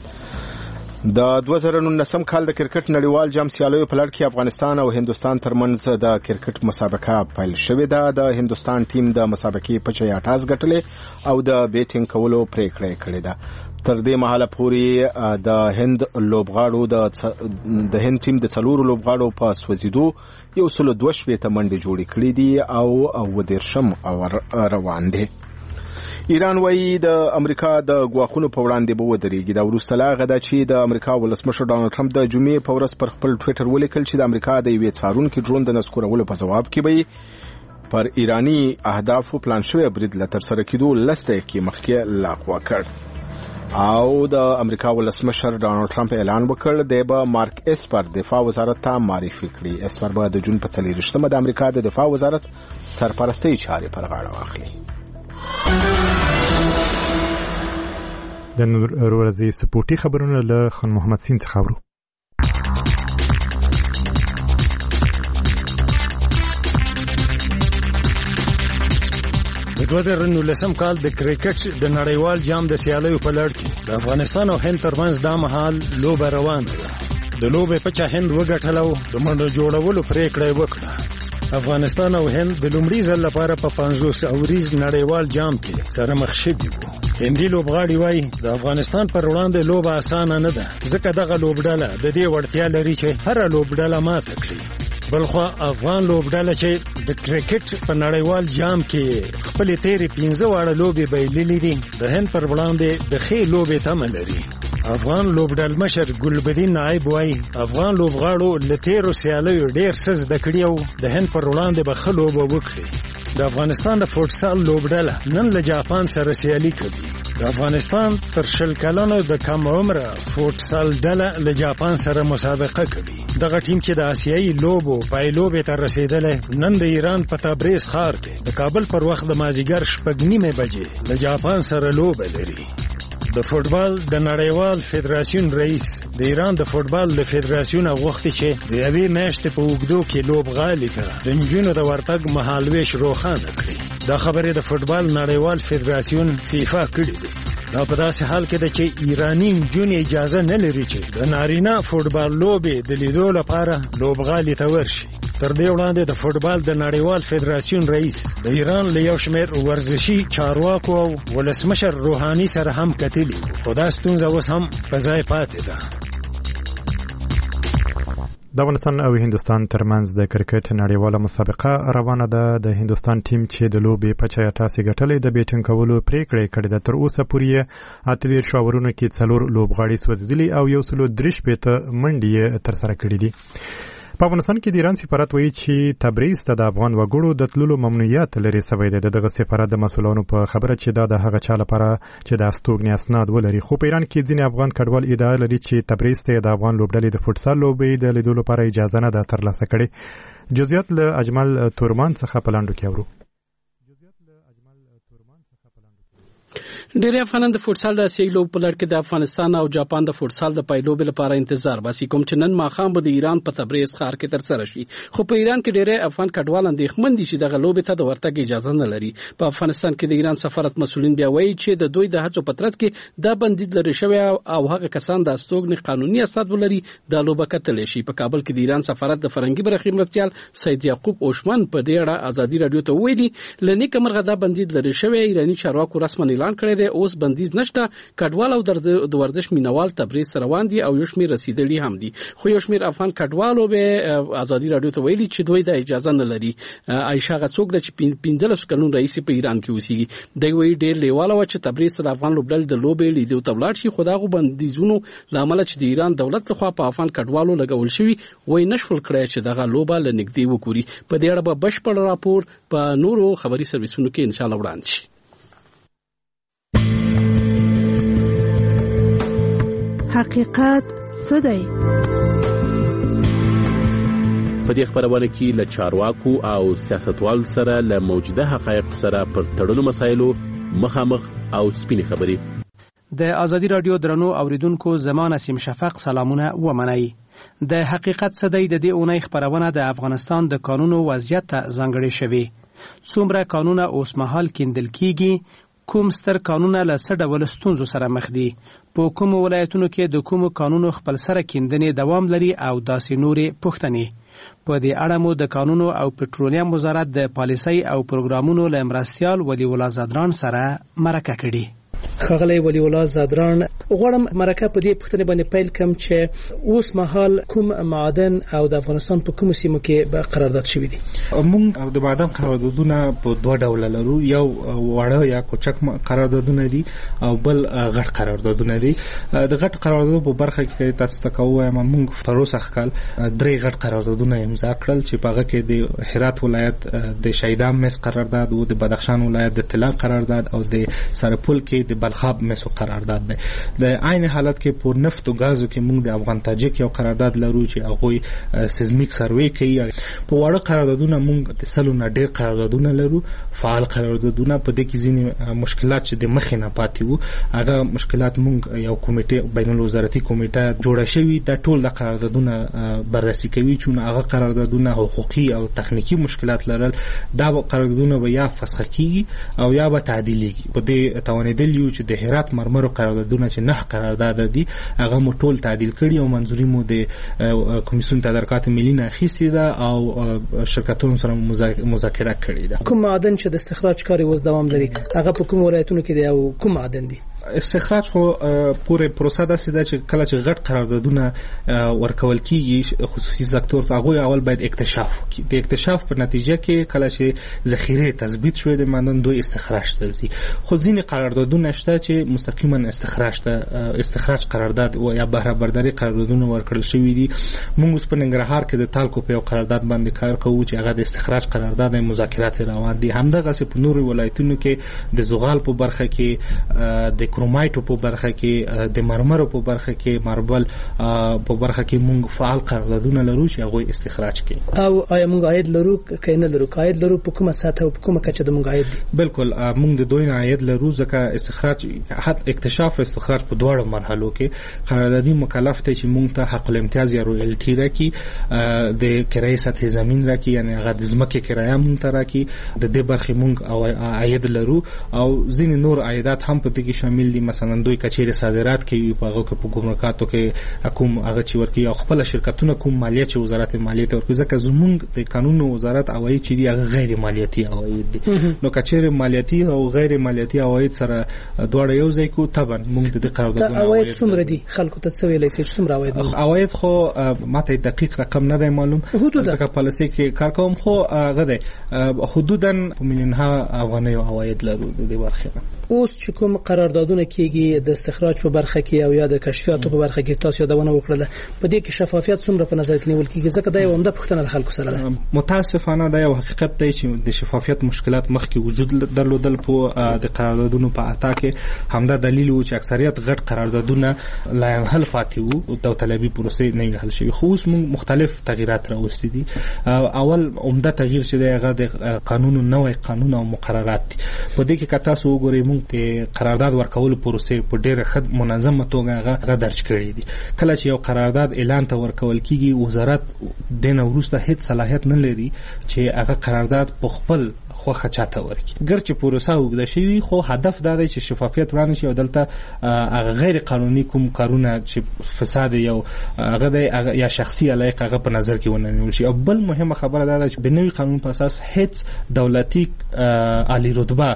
S6: د دوه زره نولسم کال د کرکټ نړیوال جام سیالیو په لړ کې افغانستان او هندوستان ترمنځ د کرکټ مسابقه پیل شوې ده. د هندوستان ټیم د مسابقې په چیاټاز ګټلې او د بیټینګ کولو پریکړه کړې ده. تر دې مهاله پورې د هند لوبغاړو د د هند ټیم د څلورو لوبغاړو په سوځیدو یو سل دوه شپېته منډې جوړې کړې دي او اووه دېرشم اور روان دي. ایران وایي د امریکا د ګواښونو په وړاندې به ودرېږي. دا وروسته له هغه ده چې د امریکا ولسمشر ډانلډ ټرمپ د جمعې په ورځ پر خپل ټویټر ولیکل چې د امریکا د یوې څارونکي ډرون د نسکورولو په ځواب کې به پر ایراني اهدافو پلان شوی برید له ترسره کېدو لس دقیقې مخکې لغوه کړ. او د امریکا ولسمشر ډانلډ ټرمپ اعلان وکړ دی به مارک اسپر دفاع وزارت ته معرفي کړي. اسپر به د جون په څلېرویشتمه د امریکا د دفاع وزارت سرپرستۍ چارې پر غاړه واخلي.
S1: د نور ورځې سپورټي خبرونه له خان محمد سین څخه اورو.
S8: د دوه زره نولسم کال د کرکټ د نړیوال جام د سیالیو په لړ کې د افغانستان او هند ترمنځ دا مهال لوبه روانه ده. د لوبې په چا هند وګټلو د منډو جوړولو پریکړه وکړه. افغانستان او هند د لومړي ځل لپاره په پنځوس اوریز نړیوال جام کې سره مخ شوي وو. هندي لوبغاړي وایي د افغانستان پر وړاندې لوبه اسانه نه ده ځکه دغه لوبډله د دې وړتیا لري چې هره لوبډله ماته کړي. بلخوا افغان لوبډله چې د کرکټ په نړیوال جام کې خپل تیری پنځه واړه لوبې بایللې دي د هند پر وړاندې د ښې لوبې تمه لري. افغان لوبډل مشر ګلبدین نائب وایي افغان لوبغاړو له تیرو سیالیو ډېر څه زده کړي او د هند پر وړاندې به ښه لوبه وکړي. د افغانستان د فوټسال لوبډله نن له جاپان سره سیالي کوي. د افغانستان تر شل کلونو د کم عمره فوټسال ډله له جاپان سره مسابقه کوي. دغه ټیم چې د آسیایي لوبو پایلوبې ته رسېدلی نن د ایران په تبریز ښار کې د کابل پر وخت د مازدیګر شپږ نیمې بجې له جاپان سره لوبه لري. د فوټبال د نړیوال فدراسیون رئیس د ایران د فوټبال د فدراسیون غوښتي چې د یوې میاشتې په اوږدو کې لوبغالي ته د نجونو د ورتګ مهالویش روښانه کړي. دا خبرې د فوټبال نړیوال فدراسیون فیفا کړي دي. دا په داسې حال کې ده چې ایرانی نجونې اجازه نه لري چې د نارینه فوټبال لوبې د لیدو لپاره لوبغالي ته ورشي. تر دې وړاندې د فوټبال د نړیوال فدراسیون رئیس د ایران له یو شمېر ورزشي چارواکو او ولسمشر روحاني سره هم کتلي خو دا ستونزه اوس هم په ځای پاتې ده.
S1: د افغانستان او هندوستان ترمنځ د کرکټ نړیواله مسابقه روانه ده. د هندوستان ټیم چې د لوبې په چیاټاسې ګټلې د بیټینګ کولو پریکړه کړې ده. تر اوسه پورې اته دېرش اورونو کې څلور لوبغاړي سوځېدلي او یو سل درې شپېته منډې یې ترسره کړې دي. په افغانستان کې د ایران سفارت وایي چې تبریز ته د افغان وګړو د تللو ممنوعیت لري سوی دی. دغه سفارت د مسؤلانو په خبره چې دا د هغه چا لپاره چې د استوګنې اسناد ولري. خو په ایران کې ځینې افغان کډوال ادعا لري چې تبریز ته د افغان لوبډلې د فوټسال لوبې د لیدو لپاره اجازه نه ده ترلاسه کړې. جزئیات له اجمل تورمان څخه په لاندو کې اورو.
S9: ډېر افغانان د فوټسال د آسیایي لوبو په لړ کې د افغانستان او جاپان د فوټسال د پایلوبې لپاره انتظار باسي کوم چې نن ماښام به د ایران په تبریز ښار کې ترسره شي. خو په ایران کې ډېری افغان کډوال اندېښمن دي چې دغه لوبې ته د ورتګ اجازه نه لري. په افغانستان کې د ایران سفارت مسؤلین بیا وایي چې د دوی د هڅو په ترڅ کې دا بندیز لري شوی او هغه کسان د استوګنې قانوني اسناد ولري د لوبه کتلی شي. په کابل کې د ایران سفارت د فرنګي برخې مرستیال سید یعقوب اوشمن په دې اړه ازادي رادیو ته ویلي لنیکه مرغه دا بندیز لري شوی ایرانی چارواکو رسمي اعلان کړی دی. اوس بندیز نشته. کډوال او د ورزش مینوال تبریز روان دي او یو شمېر رسیدلی هم دي. خو یو شمېر افغان کډوالو به ازادي رادیو ته ویلي چې دوی د اجازه نه لري. عائشه غڅوک د پنځلس کلونو رئیس په ایران کې اوسېږي. دوی وایي ډېر لیواله و چې تبریز ته د افغان لوبډلې د لوبې لیدو ته ولاړ شي. خو دغه بندیزونو له امله چې د ایران دولت لخوا په افغان کډوالو لګول شوي وایي نشول کړی چې دغه لوبه له نږدې وګوري. په دې اړه به بشپړ راپور په نورو خبري سرویسونو کې ان شاء الله وړاندې شي.
S16: حقیقت څه دی؟
S10: په دې خبرونه کې له چارواکو او سیاستوالو سره له موجوده حقایق سره پر تړلو مسایلو مخامخ او سپینې خبرې.
S11: د ازادي رادیو درنو اوریدونکو زمان نسیم شفق سلامونه ومنئ. د حقیقت څه دی د دې اونۍ خبرونه د افغانستان د قانونو وضعیت ته ځانګړې شوي. څومره قانونه اوس مهال کیندل کیږي؟ کوم ستر قانونه له څه ډول ستونزو سره مخ دي؟ په کومو ولایتونو کې د کومو قانونو خپل سره کیندنې دوام لري او داسې نورې پوښتنې. په دې اړه مو د قانونو او پټرولیم وزارت د پالیسۍ او پروګرامونو له مرستیال ولی الله زادران سره مرکه کړې.
S12: ښاغلی ولی الله زادران، غواړم مرکه په دې پوښتنې باندې پیل کړم چې اوس مهال کوم معادن او د افغانستان په کومو سیمو کې به قرارداد شوي دي؟
S6: موږ د معدن قراردادونه په دوه ډوله لرو. یو واړه یا کوچک قراردادونه دي او بل غټ قراردادونه دي. د غټ قراردادونو په برخه کې تاسو ته کوم موږ تر اوسه کال درې غټ قراردادونه امضا کړل چې په هغه کې د هرات ولایت د شهیدان مس قرارداد او د بدخشان ولایت د طلا قرارداد او د سرپل کې د بلخاب مسو قرارداد دی. د عین حالت کې په نفت او غازو کې موږ د افغان تاجک یو قرارداد لرو چې هغه سیزمیک سروې کوي. په وړه قراردادونه موږ د سلو نه ډېر قراردادونه لرو، فعال قراردادونه. په دې کې ځینې مشکلات چې د مخې نه پاتې وو هغه مشکلات موږ یو کمیټه بین الوزارتي کمیټه جوړه شوې د ټول د قراردادونه بررسي کوي چې هغه قراردادونه حقوقي او تخنیکی مشکلات لرل دا قراردادونه به یا فسخ کیږي او یا به تعدیلېږي. په دې توانیدل چې د هرات مرمرو قراردادونه چې نه قرارداد دي هغه مو ټول تعدیل کړي او منځوري مو د کمیسیون تدارکات ملي نه اخیستې ده او شرکتونو سره مذاکره کړې ده.
S12: کوم معدن چې د استخراج کار اوس دوام لري هغه په کوم ولایتونو کې دی او کوم معدن دي؟
S6: استخراج خو پوره پروسه داسې ده چې کله چې غټ قراردادونه ورکول کیږي خصوصي سکتور ته هغه اول باید اکتشاف وکړي. د اکتشاف په نتیجه کې کله چې ذخیره تثبیت شوی د معدن دوی استخراج ته ځي. خو ځینې قراردادونه شته چې مستقیما استخراج ته استخراج قرارداد او یا بهره برداري قراردادونه ورکړل شوی دي. موږ اوس په ننګرهار کې د تالکو په یو قرارداد باندې کار کوو چې هغه د استخراج قرارداد مذاکرات روان دي. همدغه سه په نورو ولایتونو کې د زغال په برخه کې د کرومایټو په برخه کې د مرمرو په برخه کې ماربل په برخه کې موږ فعال قراردادونه لرو چې هغه استخراج کوي.
S12: او آیا موږ عاید لرو که نه لرو؟ عاید لرو په کومه سطح او په کومه کچه د موږ عاید دي؟
S6: بالکل موږ د دوی عاید لرو ځکه استخراج حتی اکتشاف او استخراج په دواړو مرحلو کې قراردادي مکلف دی چې موږ ته حق الامتیاز یا رویالټي راکړي، د کرایې سطح زمين راکړي، یعنی هغه د ځمکې کرایه موږ ته راکړي. د دې برخې موږ او عاید لرو او ځینې نور عایدات هم په دې کې شامل دي. مثلا دوی کچېره صادرات کوي په هغه کې په ګمرکاتو کې کوم هغه چې ورکي او خپل شرکتونه کوم مالیه چې وزارت مالیه ته ورکوي ځکه زمونږ د قانون وزارت عواید چې دی هغه غیر مالیاتي عواید دي. نو کچېره مالیاتي او غیر مالیاتي عواید سره دواړه یو ځای کو طبعا موږ د قراردادونو
S12: عواید څومره دي خلکو ته څه ویلای شي څومره عواید دي؟
S6: عواید خو ماته دقیق رقم نه دی معلوم ځکه پالیسي کې کار کوم خو هغه دی حدوداً میلیونها افغانۍ عواید لرو د دې برخه.
S12: اوس چې کوم قرارداد قراردادونه کیږي د استخراج په برخه کې او یا د کشفیاتو په برخه کې تاسو یادونه وکړه په دې کې شفافیت څومره په نظر کې نیول کیږي ځکه دا یو عمده پوښتنه د خلکو سره ده.
S13: متاسفانه دا یو حقیقت دی چې د شفافیت مشکلات مخکې وجود درلودل په د قراردادونو په اتا کې همدا دلیل و چې اکثریت غټ قراردادونه لا حل فاتي وو او داوطلبي پروسې نه حل شوی. خو اوس موږ مختلف تغیرات راوستي دي. اول عمده تغییر چې دی هغه د قانون نوې قانون او مقررات دي. په دې کې کتا سو وګورئ موږ د قرارداد ورکول پروسې په ډېره خد منظمه توګه هغه درج کړی دي. کله چې یو قرارداد اعلان ته ورکول کیږي وزارت د نو وروسته هیڅ صلاحیت نه لري چې هغه قرارداد په خپل خوخه چاته ورکړي. ګرچې پروسه وګړه شي خو هدف دا دی چې شفافیت وړاندې شي او دلته هغه غیر قانوني کوم کارونه چې فساد یو هغه دی یا شخصي علاقه هغه په نظر کې ونیول شي. او بل مهمه خبره دا ده چې د نوي قانون په اساس هیڅ دولتي عالی رتبه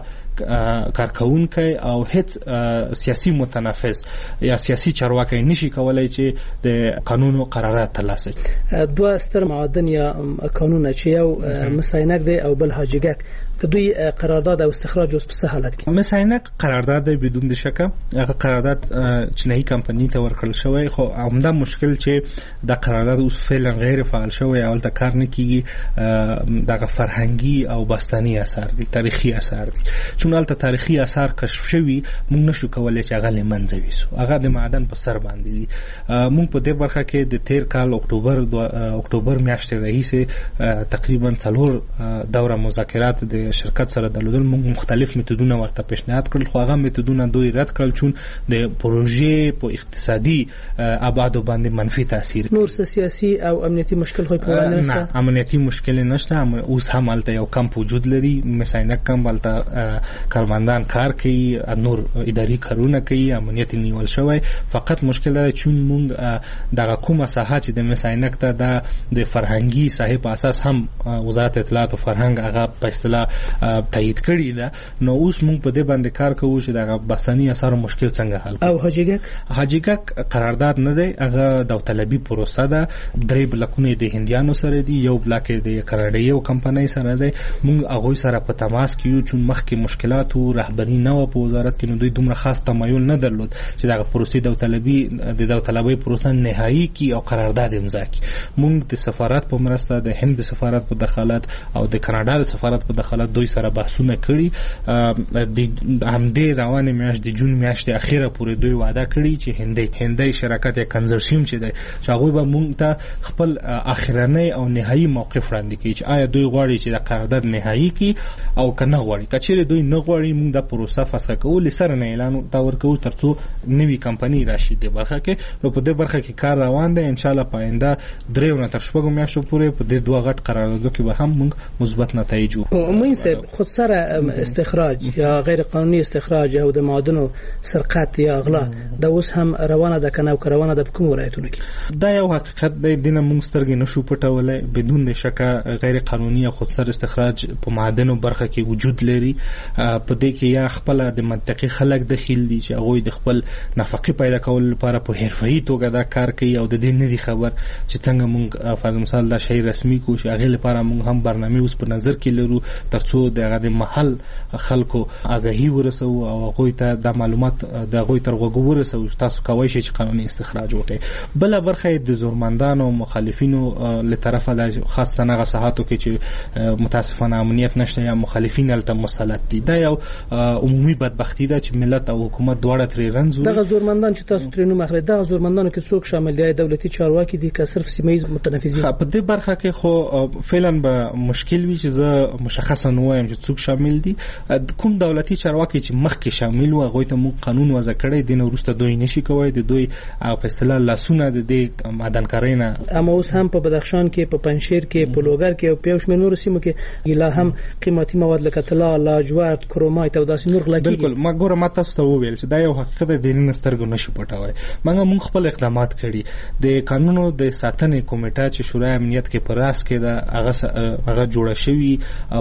S13: کارکونکي او هیڅ سیاسي متنافس یا سیاسي چارواکي نشي کولای چې د قانون او قرارداد ترلاسه کړي.
S12: دوه ستر معادن یا قانون چې یو مساینک دی او بل حاجیګک که دوی قرارداد او استخراج اوس په څه حالت کې؟
S13: مساینک قرارداد دی بدون د شک. هغه قرارداد چینایي کمپنی ته ورکړل شوی خو عمده مشکل چې د قرارداد اوس فعلا غیر فعال شوی او د کار نه کیږي دغه فرهنګي او باستاني اثر دي تاریخي اثر دي. چون البته تاریخي اثار کشف شوی موږ نشو کولای چې هغه لمنځه ویسو. هغه د معدن په سر باندې دي. موږ په دې برخه کې د تیر کال اکتوبر اکتوبر میاشتې راهیسې تقریبا څلور دوره مذاکرات د شرکت سره درلودل. موږ مختلف میتودونه ورته پیشنهاد کړل خو هغه میتودونه دوی رد کړل چون د پروژې په اقتصادي ابعاد باندې منفي تاثیر.
S12: نور سیاسي او امنیتي مشکل خو په وړاندې نشته.
S13: نه امنیتي مشکل نشته. اوس هم البته یو کمپ وجود لري. مساینک کمپ البته کارمندان کار کوي نور اداري کارونه کوي امنیت نیول شوی. فقط مشکل دی چون موږ دغه کومه ساحه چې د مساینک ته د فرهنګي ساحه په اساس هم وزارت اطلاعات او فرهنګ هغه په اصطلاح تایید کړی ده. نو اوس موږ په دې باندې کار کوو چې دغه بسنی اثر مشکل څنګه حل
S12: او حاجیګک
S13: حاجیګک قرارداد نه دی. هغه داوطلبي پروسه ده. درې بلکونه د هندیانو سره دي یو بلک د کاناډایي یو کمپنۍ سره دی. موږ هغه سره په تماس کې یو چون مخکې مشکلات او رهبری نه و په وزارت کې نو دوی دومره خاص تمایل نه درلود چې دغه پروسې داوطلبي د داوطلبي پروسه نهایی کی او قرارداد امضا کی. موږ د سفارت په مرسته د هند سفارت په دخالت او د کاناډا د سفارت په دخالت دوی سره بحثونه کړي. د همدې روانه میاشت د جون میاشتې اخیره پورې دوی وعده کړي چې هندي هندي شرکت یا کنزورسیوم چې دی چې هغه به موږ ته خپل اخرنۍ او نهایی موقف وړاندې کړي چې آیا دوی غواړي چې د قرارداد نهایی کی او کنه غواړي. کچېره دوی نه غواړي موږ د پروسه فسخ کول سره نه اعلان تا ورکو ترڅو نوې کمپنی راشي د برخه کې. نو په دې برخه کې کار روان دی. ان شاء الله پاینده درېونه تر شپږو میاشتو پورې په دې دوه غټ قراردادو کې به هم موږ مثبت نتایج وکړو.
S12: موږ صاحب خود سره استخراج یا غیر قانوني استخراج او د معادنو سرقت یا غلا دا اوس هم روانه ده کنه او روانه ده په کوم ولایتونو کې؟
S13: دا یو حقیقت دی. دینه موږ سترګې نشو پټولای. بدون د شک غیر قانوني او خودسر استخراج په معادنو برخه کې وجود لري. په دې کې یا خپل د منطقي خلک دخیل دي چې هغه د خپل نفقه پیدا کول لپاره په حرفه‌ای توګه دا کار کوي او د دې نه دي خبر چې څنګه موږ فرض مثال دا شی رسمي کو چې هغه لپاره موږ هم برنامه اوس په نظر کې لرو ترڅو د محل خلکو آگاهی ورسو او هغه ته د معلومات د هغه تر وګو ورسو تاسو کوی شي چې قانوني استخراج وکړي. بل برخه د زورمندانو مخالفینو له طرفه د خاص تنغه ساحاتو کې چې متاسفانه امنیت نشته یا مخالفین الته مسلط دي. دا یو عمومي بدبختی ده چې ملت او حکومت دواړه ترې رنځ.
S12: دغه زورمندان چې تاسو ترې نوم اخلئ دغه زورمندانو کې څوک شامل دي؟ دولتي چارواکي دي که صرف سیمه‌ایز متنفذین؟
S13: په دې برخه کې خو فعلا به مشکل وي چې زه مشخصا نوایم چې څوک شامل دي. کوم دولتي چارواکي چې مخکې شامل و هغه ته مو قانون وضع کړی دي نو وروسته دوی نشي کوي د دوی په اصطلاح لاسونه د دې معدنکارۍ نه.
S12: اما اوس هم په بدخشان کې په پنجشیر کې په لوګر کې او په یوش منور سیمو کې لا هم قیمتي مواد لکه طلا لاجورد کرومایت او داسې نور غلا کیږي.
S13: بالکل ما ګوره ما تاسو ته وویل چې دا یو حقیقت دی نه سترګو نشي پټوي. موږ موږ خپل اقدامات کړي. د قانونو د ساتنې کمیټه چې شورای امنیت کې پراس کې دا هغه هغه جوړه شوی په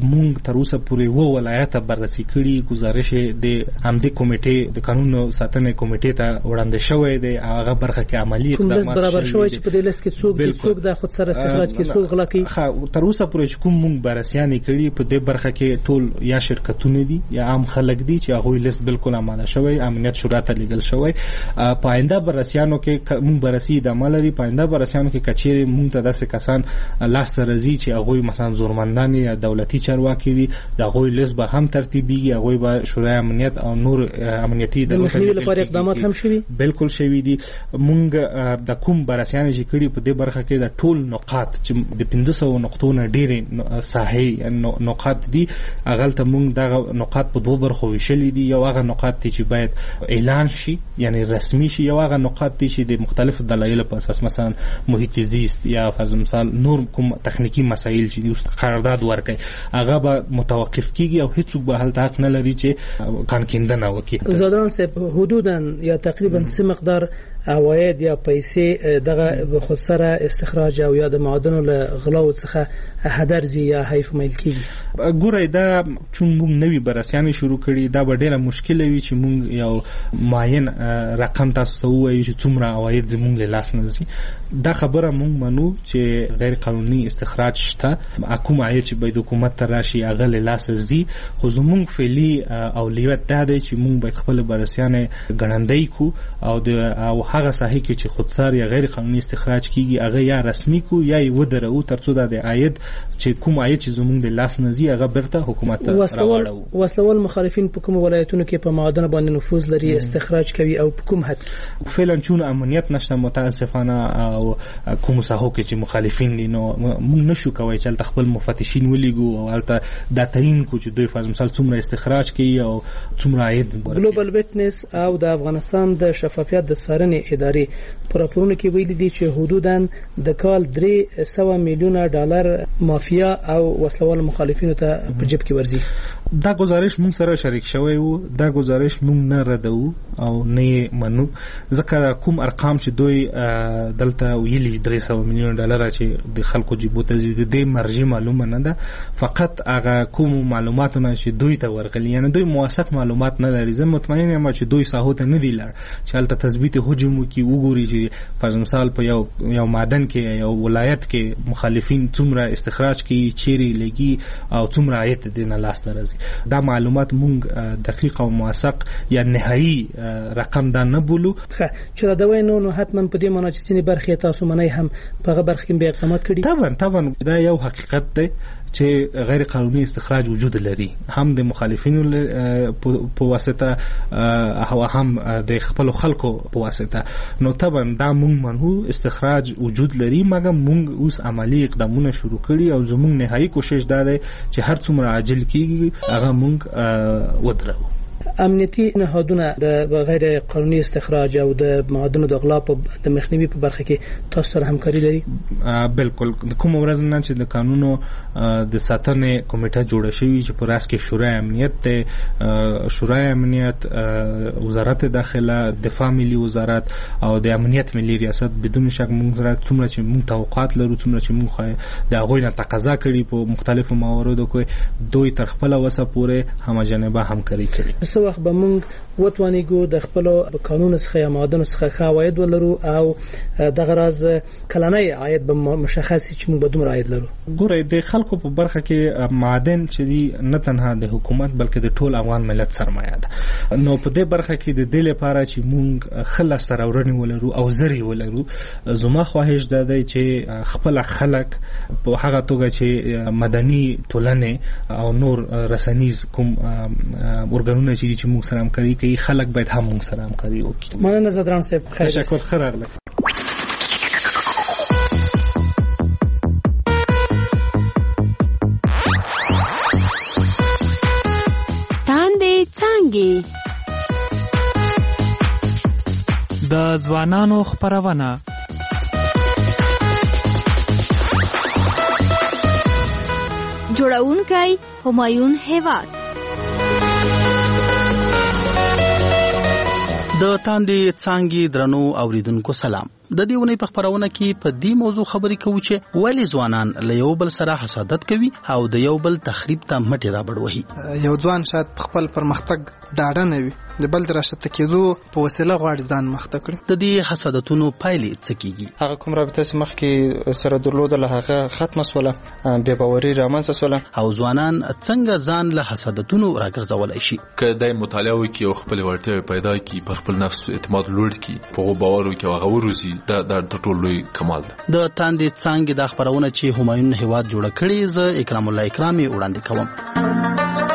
S13: مونږ تر اوسه پورې و ولایت بررسي کړي. گزارش د همدې کمیټې د قانون ساتنې کمیټې ته وړاندې شوی دی. هغه برخه کې عملی اقدامات
S12: برابر شوی چې په دې لست کې څوک دي څوک د خود سره استخراج کې څوک غلا کوي.
S13: تر اوسه پورې چې کوم مونږ بررسیانې کړي په دې برخه کې ټول یا شرکتونه دي یا عام خلک دي چې هغه لیست بالکل اماده شوی، امنیت شورا ته لیږل شوی. په آینده بررسیانو کې مونږ بررسي د عمل لري. په آینده بررسیانو کې کچېرې مونږ ته داسې کسان لاس ته راځي چې هغه مثلا زورمندان یا دولتي چارواکي دي، د هغه لیست به هم ترتیبيږي، هغه به شورای امنیت او نور امنیتي د
S12: مخنیوي لپاره اقدامات هم شوي.
S13: بالکل شوي دي. مونږ د کوم بررسیان چې کړي په دې برخه کې د ټول نقاط چې د پنځه سوه نقطو نه ډېرې صحیح نقاط دي، هغه ته مونږ دغه نقاط په دوه برخو ویشلي دي. یو هغه نقاط دي چې باید اعلان شي یعنی رسمي شي، یو هغه نقاط دي چې د مختلفو دلایلو په اساس مثلا محیط زیست یا فرض مثال نور کوم تخنیکی مسایل چې د قرارداد ورکړي هغه به متوقف کیږي او هیڅوک به هلته حق نه لري چې کانکیندنه وکړي.
S12: زادران صاحب حدودا یا تقریبا څه مقدار عواید یا پیسې دغه خود سره استخراج او یا د معادنو له غلاو څخه هدرځي یا حیف میل کیږي؟
S13: ګورئ دا چون موږ نوی بررسیانې شروع کړي دا به ډېره مشکله وي چې موږ یو معین رقم تاسو ته ووایو چې څومره عواید زموږ له لاس نه ځي. دا خبره موږ منو چې غیر قانوني استخراج شته، کوم عاید چې باید حکومت ته راشي هغه له لاس ځي. خو زموږ فعلي اولویت دا دی چې موږ باید خپل بررسیانې ګړندۍ کو او د او هغه ساحې کې چې خودسار یا غیر قانوني استخراج کیږي هغه یا رسمي کو یا یې ودرو ترڅو د عاید چې کوم عاید چې زموږ د لاس نه ځي هغه بیرته حکومت ته راوړو.
S12: وسلوال مخالفین په کوم ولایتونو کې په معادن باندې نفوذ لري استخراج کوي او په کوم حد
S13: فعلا چون امنیت نشته متاسفانه او کوم ساحو کې چې مخالفین دي نو موږ نشو کوي چې خپل مفتشین ولېګو او البته دا تعیین کو چې دوی فرض مثال څومره استخراج کوي او څومره عاید.
S12: ګلوبل ویټنس او د افغانستان د شفافیت د څارنې ادارې په راپورونو کې ویلي دي چې حدوداً د کال درې سوه میلیونه ډالر مافیا او وسلوال مخالفینو ته په جیب کې ورځي.
S13: دا گزارش مونږ سره شریک شوی وو. دا گزارش مونږ نه ردو او نه منو ځکه کوم ارقام چې دوی دلته ویلي درې سوه میلیونه ډالر چې د خلکو جیبو ته ځي د دې مرجع معلومه نه ده. فقط هغه کوم معلوماتونه چې دوی ته ورغلي یعنی دوی موثق معلومات نه لري. زه مطمئن یم چې دوی ساحو ته نه دی لار چې هلته تثبیت حجم کې وګوري چې فرض مثال په یو یو معدن کې یو ولایت کې مخالفین څومره استخراج کوي، چیرې لګي او څومره عاید د نه لاس راځي. دا معلومات مونږ دقیق او موثق یا نهایی رقم دا نه بولو.
S12: چې دا دوی نو نو حتما په دې معنی چې ځینې برخې تاسو منئ هم په هغه برخه کې به اقدامات کړي.
S13: طبعا طبعا دا یو حقیقت دی چې غیر قانوني استخراج وجود لري، هم د مخالفینو په واسطه او هم د خپل خلکو په واسطه. نو طبعا دا مونږ منو استخراج وجود لري، مګر مونږ اوس عملی اقدامونه شروع کړي او زموږ نهایی کوشش دا دی چې هر څومره عاجل کیږي هغه مونږ ودرو.
S12: امنیتي نهادونه د غیر قانوني استخراج او د معادنو د غلا په د مخنیوي په برخه کې تاسو سره همکاري لري؟
S13: بالکل. کوم ورځ نه چې د قانونو د ساتنې کمیټه جوړه شوې چې په راس کې شورای امنیت ته شورای امنیت وزارت داخله دفاع ملي وزارت او د امنیت ملي ریاست بدون شک موږ سره څومره چې موږ توقعات لرو څومره چې موږ د هغوی نه تقاضا کړي په مختلفو مواردو کې دوی تر خپل وسه پورې همجانبه همکاري کوي.
S12: څه وخت به موږ وتوانیږو د خپل قانون څخه یا معادن څخه ښه عواید ولرو او دغه راز کلنی عاید به مشخص چې موږ به دومره عاید لرو؟
S13: ګورئ د خلکو په برخه کې معادن چې دي نه تنها د حکومت بلکې د ټول افغان ملت سرمایه ده. نو په دې برخه کې د دې لپاره چې موږ خل سره ورنی ولرو او زری ولرو زما خواهش ده دی چې خپل خلک په هغه توګه چې مدني ټولنه او نور رسنیز کوم ورګرونه چې چې موږ سره همکاري کوي خلک باید هم موږ سره همکاري وکړي.
S12: مننه زدران صاحب.
S13: خیر تشکر. خیر راغله.
S16: تاندې څنګه
S14: د ځوانانو خبرونه
S16: جوړونکي همایون هیواد.
S15: د تاندې څنګه درنو اوریدونکو سلام. د دې ونې په خبرونه کې په دې موضوع خبرې کوو چې ولې ځوانان له یو بل سره حسادت کوي او د یو بل تخریب ته مټې راوړوي.
S17: یو ځوان شاید خپل پرمختګ ډاډه نه وي د بل دراشته کېدو په وسیله غواړي ځان مخته کړي.
S15: د دې حسادتونو پایلې څه کیږي؟
S20: هغه کوم رابطه چې مخکې سره درلودله هغه ختمه سوله، بې باوري رامنځته سوله.
S15: او ځوانان څنګه ځان له حسادتونو راګرځولی شي؟
S21: که د مطالعه وکړي او خپل وړتیاوې پیدا کړي، پر خپل نفس اعتماد لوړ کړي، په هغو باور وکړي او هغه وروزي، دا د ټولو لوی کمال ده.
S15: د تاندې څانګې دا خپرونه چې همایون هیواد جوړه کړې، زه اکرام الله اکرامي وړاندې کوم.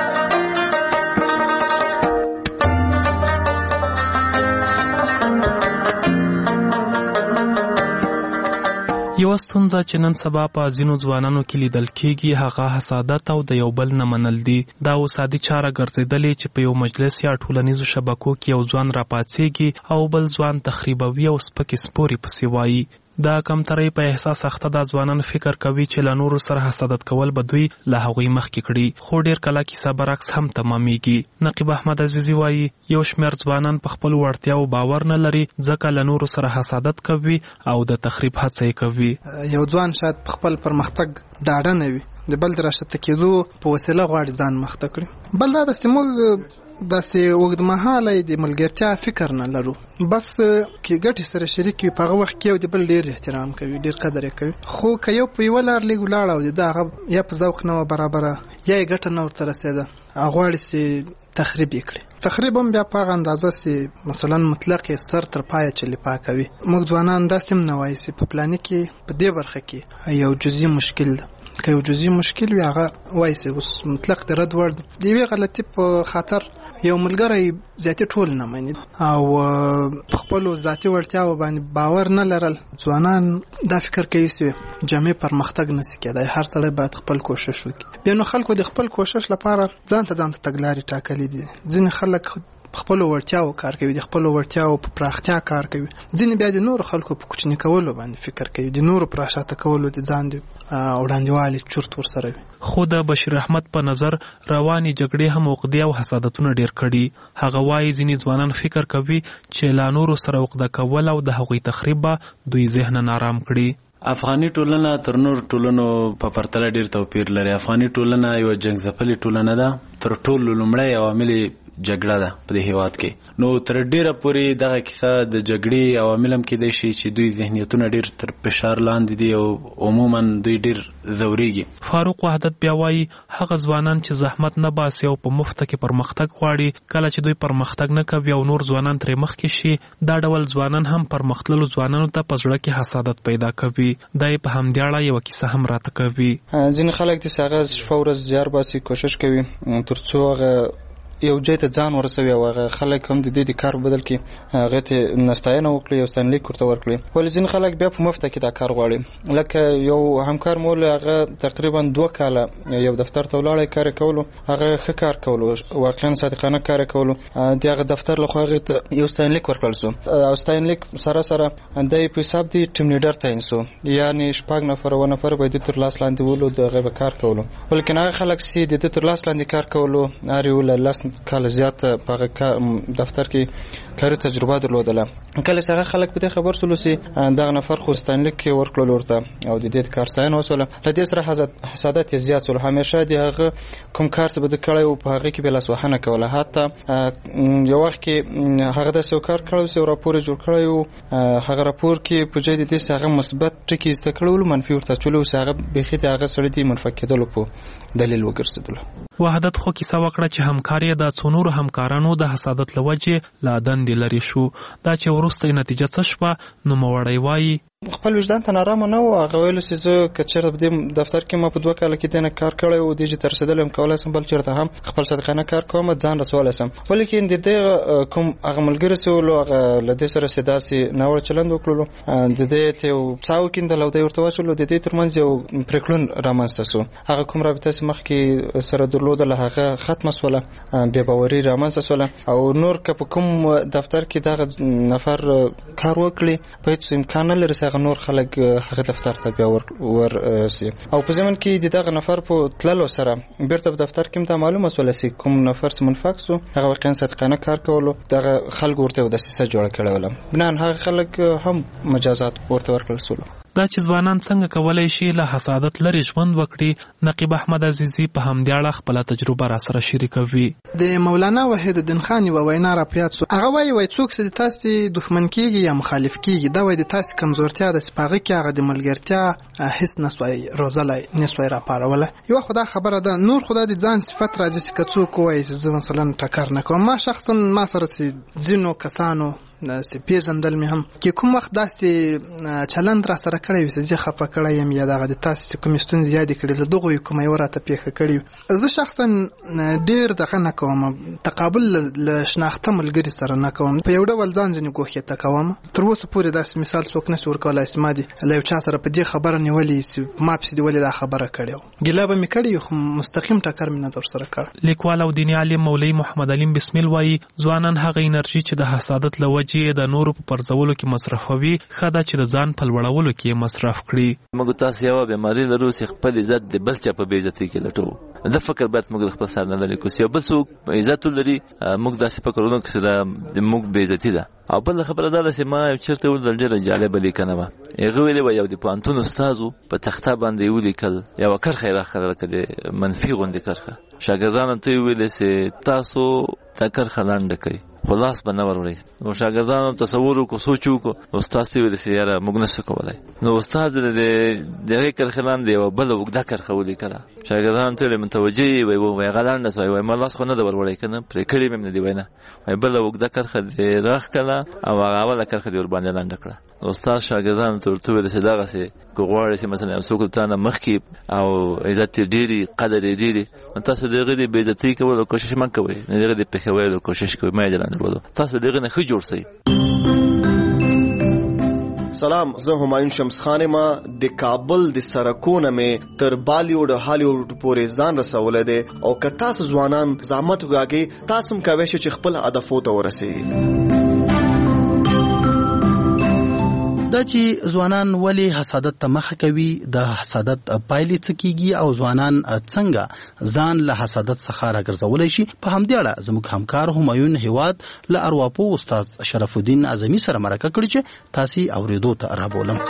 S14: یو ستونزه چې نن سبا په ځینو ځوانانو کې لیدل کېږي هغه حسادت او د یو بل نه منل دي. دا اوس عادي چاره ګرځېدلې چې په یو مجلس یا ټولنیزو شبکو کې یو ځوان راپاڅېږي او بل ځوان تخریبوي او سپکې سپورې پسې وایي. دا کمترۍ په احساس اخته دا ځوانان فکر کوي چې له نورو سره حسادت کول به دوی له هغوی مخکې کړي، خو ډېر کله کیسه برعکس هم تمامیږي. نقیب احمد عزیزي وایي یو شمېر ځوانان په خپلو وړتیاو باور نه لري، ځکه له نورو سره حسادت کوي او د تخریب هڅه یې کوي.
S17: یو ځوان شاید په خپل پرمختګ ډاډه نه وي د بل دراشته کېدو په وسیله غواړي ځان مخته کړي. بل دا داسې موږ داسې اوږدمهاله د ملګرتیا فکر نه لرو، بس کې ګټې سره شریک وي په هغه وخت کې یو د بل ډېر احترام کوي، ډېر قدر یې کوي. خو که یو په یوه لار لږ ولاړه او د هغه یا په ذوق نه وه برابره یا یې ګټه نه ورته رسېده، هغه غواړي چې تخریب یې کړي. تخریب هم بیا په هغه اندازه چې مثلا مطلق یې سر تر پایه چلیپا کوي. موږ ځوانان داسې هم نه وایي چې په پلاني کې په دې برخه کې یو جزئي مشکل ده. که یو جزئي مشکل وي هغه وایي چې اوس مطلق د رد وړ د یوې غلطي په خاطر یو ملګری ذاتي ټول نه مني او په خپلو ذاتي وړتیاو باندې باور نه لرل. ځوانان دا فکر کوي چې جامع پرمختګ نشي کېدای، هر سړی باید خپل کوشش وکړي. بیا نو خلکو د خپل کوشش لپاره ځان ته ځان ته تګلارې ټاکلې دي. ځینې خلک خپل وړتیاو کار کوي، د خپل وړتیاو په پراختیا کار کوي. ځینې بیا د نورو خلکو په کوچني کولو باندې فکر کوي، د نورو پر شاته کولو د ځان د وړاندېوالي چورت ورسره وي.
S14: خو د بشیر احمد په نظر رواني جګړې هم عقدې او حسادتونه ډېر کړي. هغه وایي ځینې ځوانان فکر کوي چې لا نورو سره عقده کول او د هغوی تخریب به دوی ذهن نارام کړي.
S22: افغاني ټولنه تر نور ټولنو په پرتله ډېر توپیر لري. افغاني ټولنه یو جنګ ځپلې ټولنه ده. تر ټولو لومړی عوامل جګړه ده په دې هیواد کې. نو تر ډیره پورې دغه کیسه د جګړې عوامل هم کېدای شي چې دوی ذهنیتونه ډیر تر فشار لاندې دي او عموما دوی ډیر ځورېږي.
S14: فاروق وحدت بیا وایي هغه ځوانان چې زحمت نه باسي او په مفته کې پرمختګ غواړي، کله چې دوی پرمختګ نه کوي او نور ځوانان ترې مخکې شي، دا ډول ځوانان هم پرمختللو ځوانانو ته په زړه کې حسادت پیدا کوي. دا یې په همدې اړه یوه کیسه هم راته کوي.
S20: ځینې خلک دي چې هغه شپه ورځ زیار باسي، کوشش کوي تر څو هغه یو ځای ته ځان ورسوي او هغه خلک هم د دې د کار بدل کې هغه ته نستاینه وکړي او ستاینلیک ورته ورکړي. ولې ځینې خلک بیا په مفته کې دا کار غواړي. لکه یو همکار مول هغه تقریبا دوه کاله یو دفتر ته ولاړی، کار کولو، هغه ښه کار کولو، واقعا صادقانه کار کولو. د هغه دفتر له خوا هغې ته یو ستاینلیک ورکړل سو او ستاینلیک سره سره د په حساب د ټیم لیډر تعین سو، یعنې شپږ نفر اووه نفر به د تر لاس لاندې ولو د هغه به کار کولو. ولیکن هغه خلک چې د تر لاس لاندې کار کولو هر یو له لس کاله زیات په دفتر کې کاري تجربه درلودله. کله چې هغه خلک په دې خبر سول چې دغه نفر خو ستاینلیک ورکړل ورته او د دې کار ستاینه وسوله، له دې سره حسادت یې زیات سول. همیشه د هغه کوم کار څه به د کړی و په هغه کې به لاسوهنه کوله. حتی یو وخت کې هغه داسې یو کار کړی و، راپور یې جوړ کړی و، هغه راپور کې په ځای د دې چې هغه مثبت ټکي زده کړي ول، منفي ورته اچولي و چې هغه بیخي د هغه سړي د منفعه کېدلو په دلیل وګرځېدلو.
S14: وحدت خو کیسه وکړه چې همکار یې د څو نورو همکارانو د حسادت له وجې له دندې لرې شو. دا چې وروسته نتیجه څه شوه، نوموړی وایي
S20: خپل وجدان ته نارامه نه و. هغه ویلو چې زه که چېرته په دې دفتر کې ما په دوه کاله کې دې نه کار کړی و، دې چې ته رسېدلی یم، کولی شم بل چېرته هم خپل صادقانه کار کوم، ځان رسولی شم. ولیکن د دې کوم هغه ملګري چې ولو هغه له دې سره چې داسې ناوړه چلند وکړلو، د دې ته یو څا وکیندل او دی ورته واچولو، د دې ترمنځ یو پرېکړون رامنځته سو. هغه کوم رابطه چې مخکې سره درلودله هغه ختمه سوله، بې باوري رامنځته سوله او نور که په کوم دفتر کې دغه نفر کار وکړي په هېڅ امکان نه لري چې دغه نور خلک هغه دفتر ته بیا ور سي او په ځمن کې د دغه نفر په تللو سره بیرته په دفتر کې ته معلومه سول سي کوم نفر منفق سو هغه واقعا صدقانه کار کولو دغه خلک ورته د سیسه جوړ کړل بنان هغه خلک هم مجازات ورته ورکړل سول.
S14: دا چې ځوانان څنګه کولای شي له حسادت لري ژوند وکړي نقیب احمد عزیزی په همدې اړه خپل تجربه را سره شریکوي.
S17: د مولانا وحید الدین خان و وینا را پیات سو هغه وایي وای څوک چې تاسو دښمن کیږي یا مخالف کیږي دا وایي د تاسو کمزورتیا د سپاغه کې هغه د ملګرتیا هیڅ نسوي روزلای نسوي را پاروله. یو خدای خبره ده نور خدای د ځان صفت راځي چې څوک وایي چې مثلا ټکر نه کوم ما شخصا ما سره ځینو کسانو سی پیژندل مې هم کې کوم وخت داسې چلند را سره کړی وي چې خپه کړی یم یا دغه د تاسو کوم ستونزې یاد کړې له دغه کومه یو راته پیښه کړی زه شخصا ډیر دغه نه کوم تقابل له شناخته ملګری سره نه کوم په یو ډول ځان ځنې ګوښه تا کوم تر اوسه پورې داسې مثال څوک نشي ورکولای چې ما دي له یو چا سره په دې خبره نیولې چې ما په دې ولې دا خبره کړې ګیله به مې کړی خو مستقیم ټکر مې نه در سره کړ.
S14: لیکوال او دیني عالم مولوی محمد علیم بسمیل وایي ځوانان هغه انرژي چې د حسادت لوجه چې د نورو په پرځولو کې مصرفوي خدا چې د ځان په لوړولو کې مصرف کړي.
S2: موږ تاسو یو بیماری لرو چې خپل عزت د بل چا په بې عزتۍ کې لټو د فکر باید موږ خپل سر نه لري کو چې بل څوک عزت لري موږ داسې فکر ونه کړو د موږ بې عزتۍ ده. او بل خبره ده چې ما چیرته ول ډېر جالب لیکنه ما هغه ویلې یو د پانتون استادو په تخته باندې ولیکل یو کرخه راخره کړه منفي غونډه کرخه شاګردانو ته ویلې چې تاسو دا کرخه لاندې کوي خلاص بنور وړي نو شاګردانو تصور کو سوچو کو استاد ته ویل سي یاره موږ نشو کولای نو استاد دې دغه کرخلان دی او بل وګدا کرخه ولي کړه شاګردانو ته متوجي وي وي غلان نه وي ما لاس خو نه دور وړي کنه پر کړي مې نه دی وینا وي بل وګدا کرخه دې راخ کړه او هغه ولا کرخه دې ور باندې لاندې کړه استاد شاګردانو ته ورته ویل سي دغه سي کوغوړې سي مثلا یو څوک ته نه مخکي او عزت ډيري قدر ډيري تاسو دغه دې بې عزتۍ کولو کوشش ما کوي نه دغه دې په خوي کوشش کوي ما دې تاسو دغه نه خو جوړ سئ.
S5: سلام زه همایون شمس خان ما د کابل د سرکونه مې تر بالیوډ او هالیوډ پورې ځان رسولې ده او که تاسو ځوانان زحمت وکړي تاسو هم کوئ چې خپل هدفو ته ورسیږئ.
S15: دا چې ځوانان ولی حسادت ته مخه کوي د حسادت پایلې څه کیږي او ځوانان څنګه ځان له حسادت څخه راګرځولای شي په همدې اړه زموږ همکار همایون هیواد له ارواپو استاد شرف الدین اعظمي سره مرکه کړې چې تاسو اوریدو ته رابولم.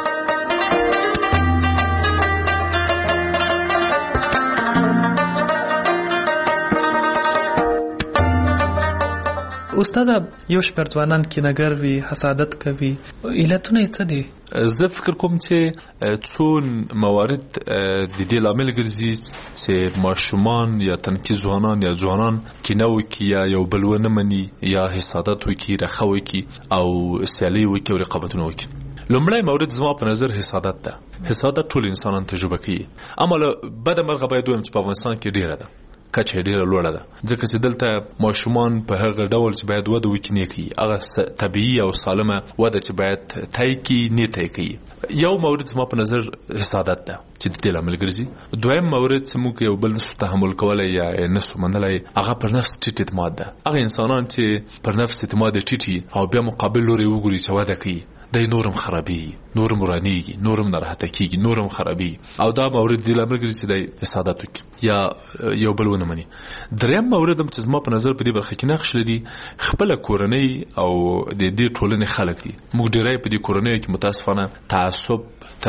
S14: استاد یو شپږ ځوانان کینګر وی حسادت کوي علتونه څه دي؟
S21: زه فکر کوم چې څو موارد د دې لامل ګرځي چې ماشومان یا تنکي ځوانان یا ځوانان کینه وکي یا یو بل ونه مني یا حسادت وکي رخه وکي او سیالي وکي او رقابتونه وکي. لومړی مورد زما په نظر حسادت ده. حسادت ټول انسانان تجربه کوي اما له بده مرغه باید وایم چې په افغانستان کې ډیره ده کچه ډیره لوړه ده ځکه چې دلته ماشومان په هغه ډول چې باید وده وکړي نه کوي هغه طبيعي او سالمه وده چې باید تای کی نه تای کوي. یو مورد زما په نظر حسادت ده چې د دې لامل ګرځي. دویم مورد چې موږ یو بل نسو تحمل کولای یا نسو منلای هغه پر نفس ټیټ اعتماد ده. هغه انسانان چې پر نفس اعتماد ټیټي او بیا مقابل لوري وګوري چې وده کوي د نورم خرابي نورم ورانيږي نورم ناراحته کیږي نورم خرابي او دا مورد دی لامل ګرځي چې د حسادت وکي یا یو بل ونه مني. دریم مورد هم چې زما په نظر په دې برخه کې نقش لري خپل کورنۍ او د دې ټولنې خلک دي. موږ ډیرای په دې کورنۍ کې متاسفانه تعصب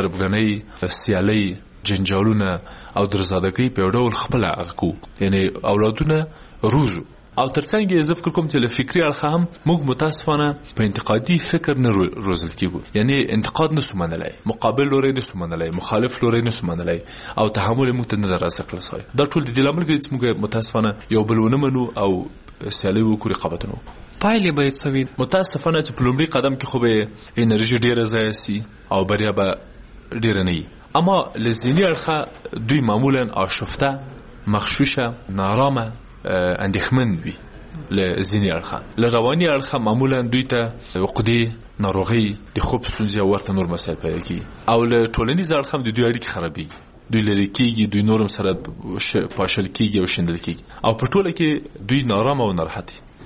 S21: تربګنۍ سیالي جنجالونه او درزادګۍ په ډول خپل اغکو یعنی اولادونه روزو او ترڅنګ یې زه فکر کوم چې له فکری اړخه هم موږ متاسفانه په انتقادي فکر نه روزل کیږو یعنی انتقاد نسو منلای مقابل لوري نسو منلای مخالف لوري نسو منلای او تحمل موږ ته نه درازه کړل سوی. دا ټول د دې لامل ګرځي چې موږ متاسفانه یو بل ونه منو او سیالي وکړو رقابتونه
S14: پایلې به څه وي.
S21: متاسفانه چې په لومړي قدم کې خو به انرژي ډیره ضایع سي او بریا به ډیره نه وي اما لزینی اړخه دوی معمولا آشفته مخشوشه نارامه اندېښمن وي له ځینې اړخه له رواني اړخه معمولا دوی ته عقدې ناروغي د خوب ستونزې او ورته نور مسایل پیدا کیږي او له ټولنیز اړخه هم د دوی اړیکې خرابېږي دوی لرې کېږي دوی نورم سره پاشل کېږي او شندل کېږي او په ټوله کې دوی نارامه او ناراحت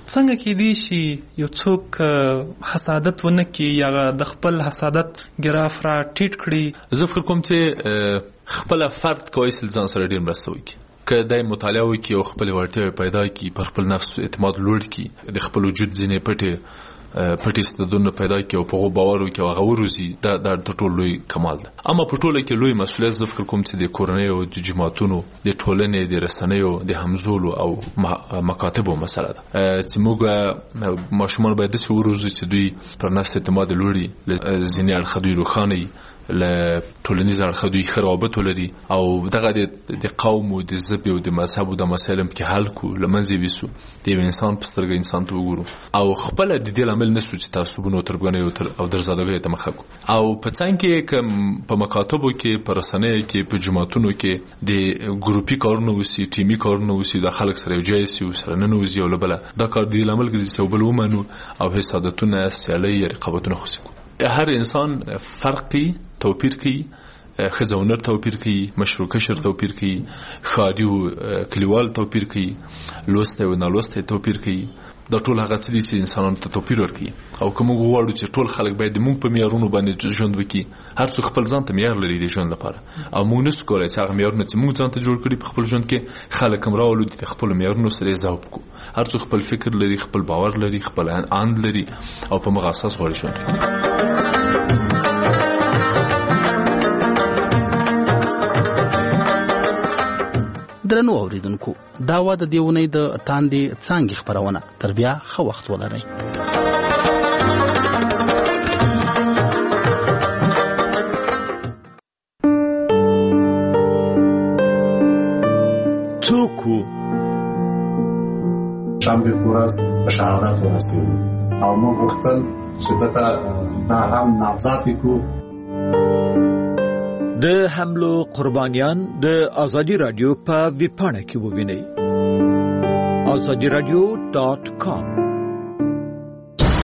S14: څنګه کې دی شي یو څوک حسادت ونه کی یا د خپل حسادت ګراف را ټیټ کړي؟
S21: زه فکر کوم چې خپل فرد کوي سل ځان سره ډیر مرسته وکړي که دای مطالعه وکړي او خپل وړتیاوې پیدا کړي پر خپل نفس اعتماد لوړ کړي د خپل وجود ځینې پټې پټې ستدونه پیدا کړي او په هغه باور وکړي او هغه وروزي دا د ټول لوی کمال ده. اما په ټوله کې لوی مسؤلیت زه فکر کوم چې د کورنۍ او د جماعتونو د ټولنې د رسنیو د همزولو او مکاتبو مسله ده چې موږ ماشومان باید داسې وروزو چې دوی پر نفس اعتماد لوړي ځینې اړخه دوی روښانه وي له ټولنیز اړخه دوی ښه روابط ولري او دغه د قوم او د ژبې او د مذهب او د مسایلو کې حل کو له منځه ویسو د یو انسان په سترګه انسان ته وګورو او خپل د دې لامل نشو چې تعصبونه او تربګنۍ او درزادګۍ ته مخه کو او په څنګه کې کوم په مکاتبو کې په رسنیو کې په جماعتونو کې د ګروپي کارونه وسی ټیمي کارونه وسی د خلک سره یو ځای سي او سره نه نوځي او بل دا کار دی لامل ګرځي چې بل ومنو او حسادتونه سیالي رقابتونه خو سي هر انسان فرقی توپیر کوي ښځه او نر توپیر کوي مشر او کشر توپیر کوي ښاري او کلیوال توپیر کوي لوستی او نالوستی توپیر کوي دا ټول هغه څه دي چې انسانانو ته توپیر ورکوي او که موږ غواړو چې ټول خلک باید موږ په معیارونو باندې ژوند وکړي هر څوک خپل ځان ته معیار لري د ژوند لپاره او موږ نشو کولی چې هغه معیارونه چې موږ ځان ته جوړ کړي په خپل ژوند کې خلک هم راولو د خپلو معیارونو سره یې ذوب کړو هر څوک خپل فکر لري خپل باور لري خپل اند لري او په مغه اساس غواړي ژوند وکړي.
S15: درنو اوریدونکو دا و د دیونې د تاندې څنګه خبرونه تر بیا خو وخت ولرئ.
S3: څوک شامل ورځ په شهادت ورسېږي او موږ وختل چې دته دا هم نامزد کو
S4: د حملو قربانیان د ازادي رادیو په ویب پاڼه کې ووینئ. azadi radio dot com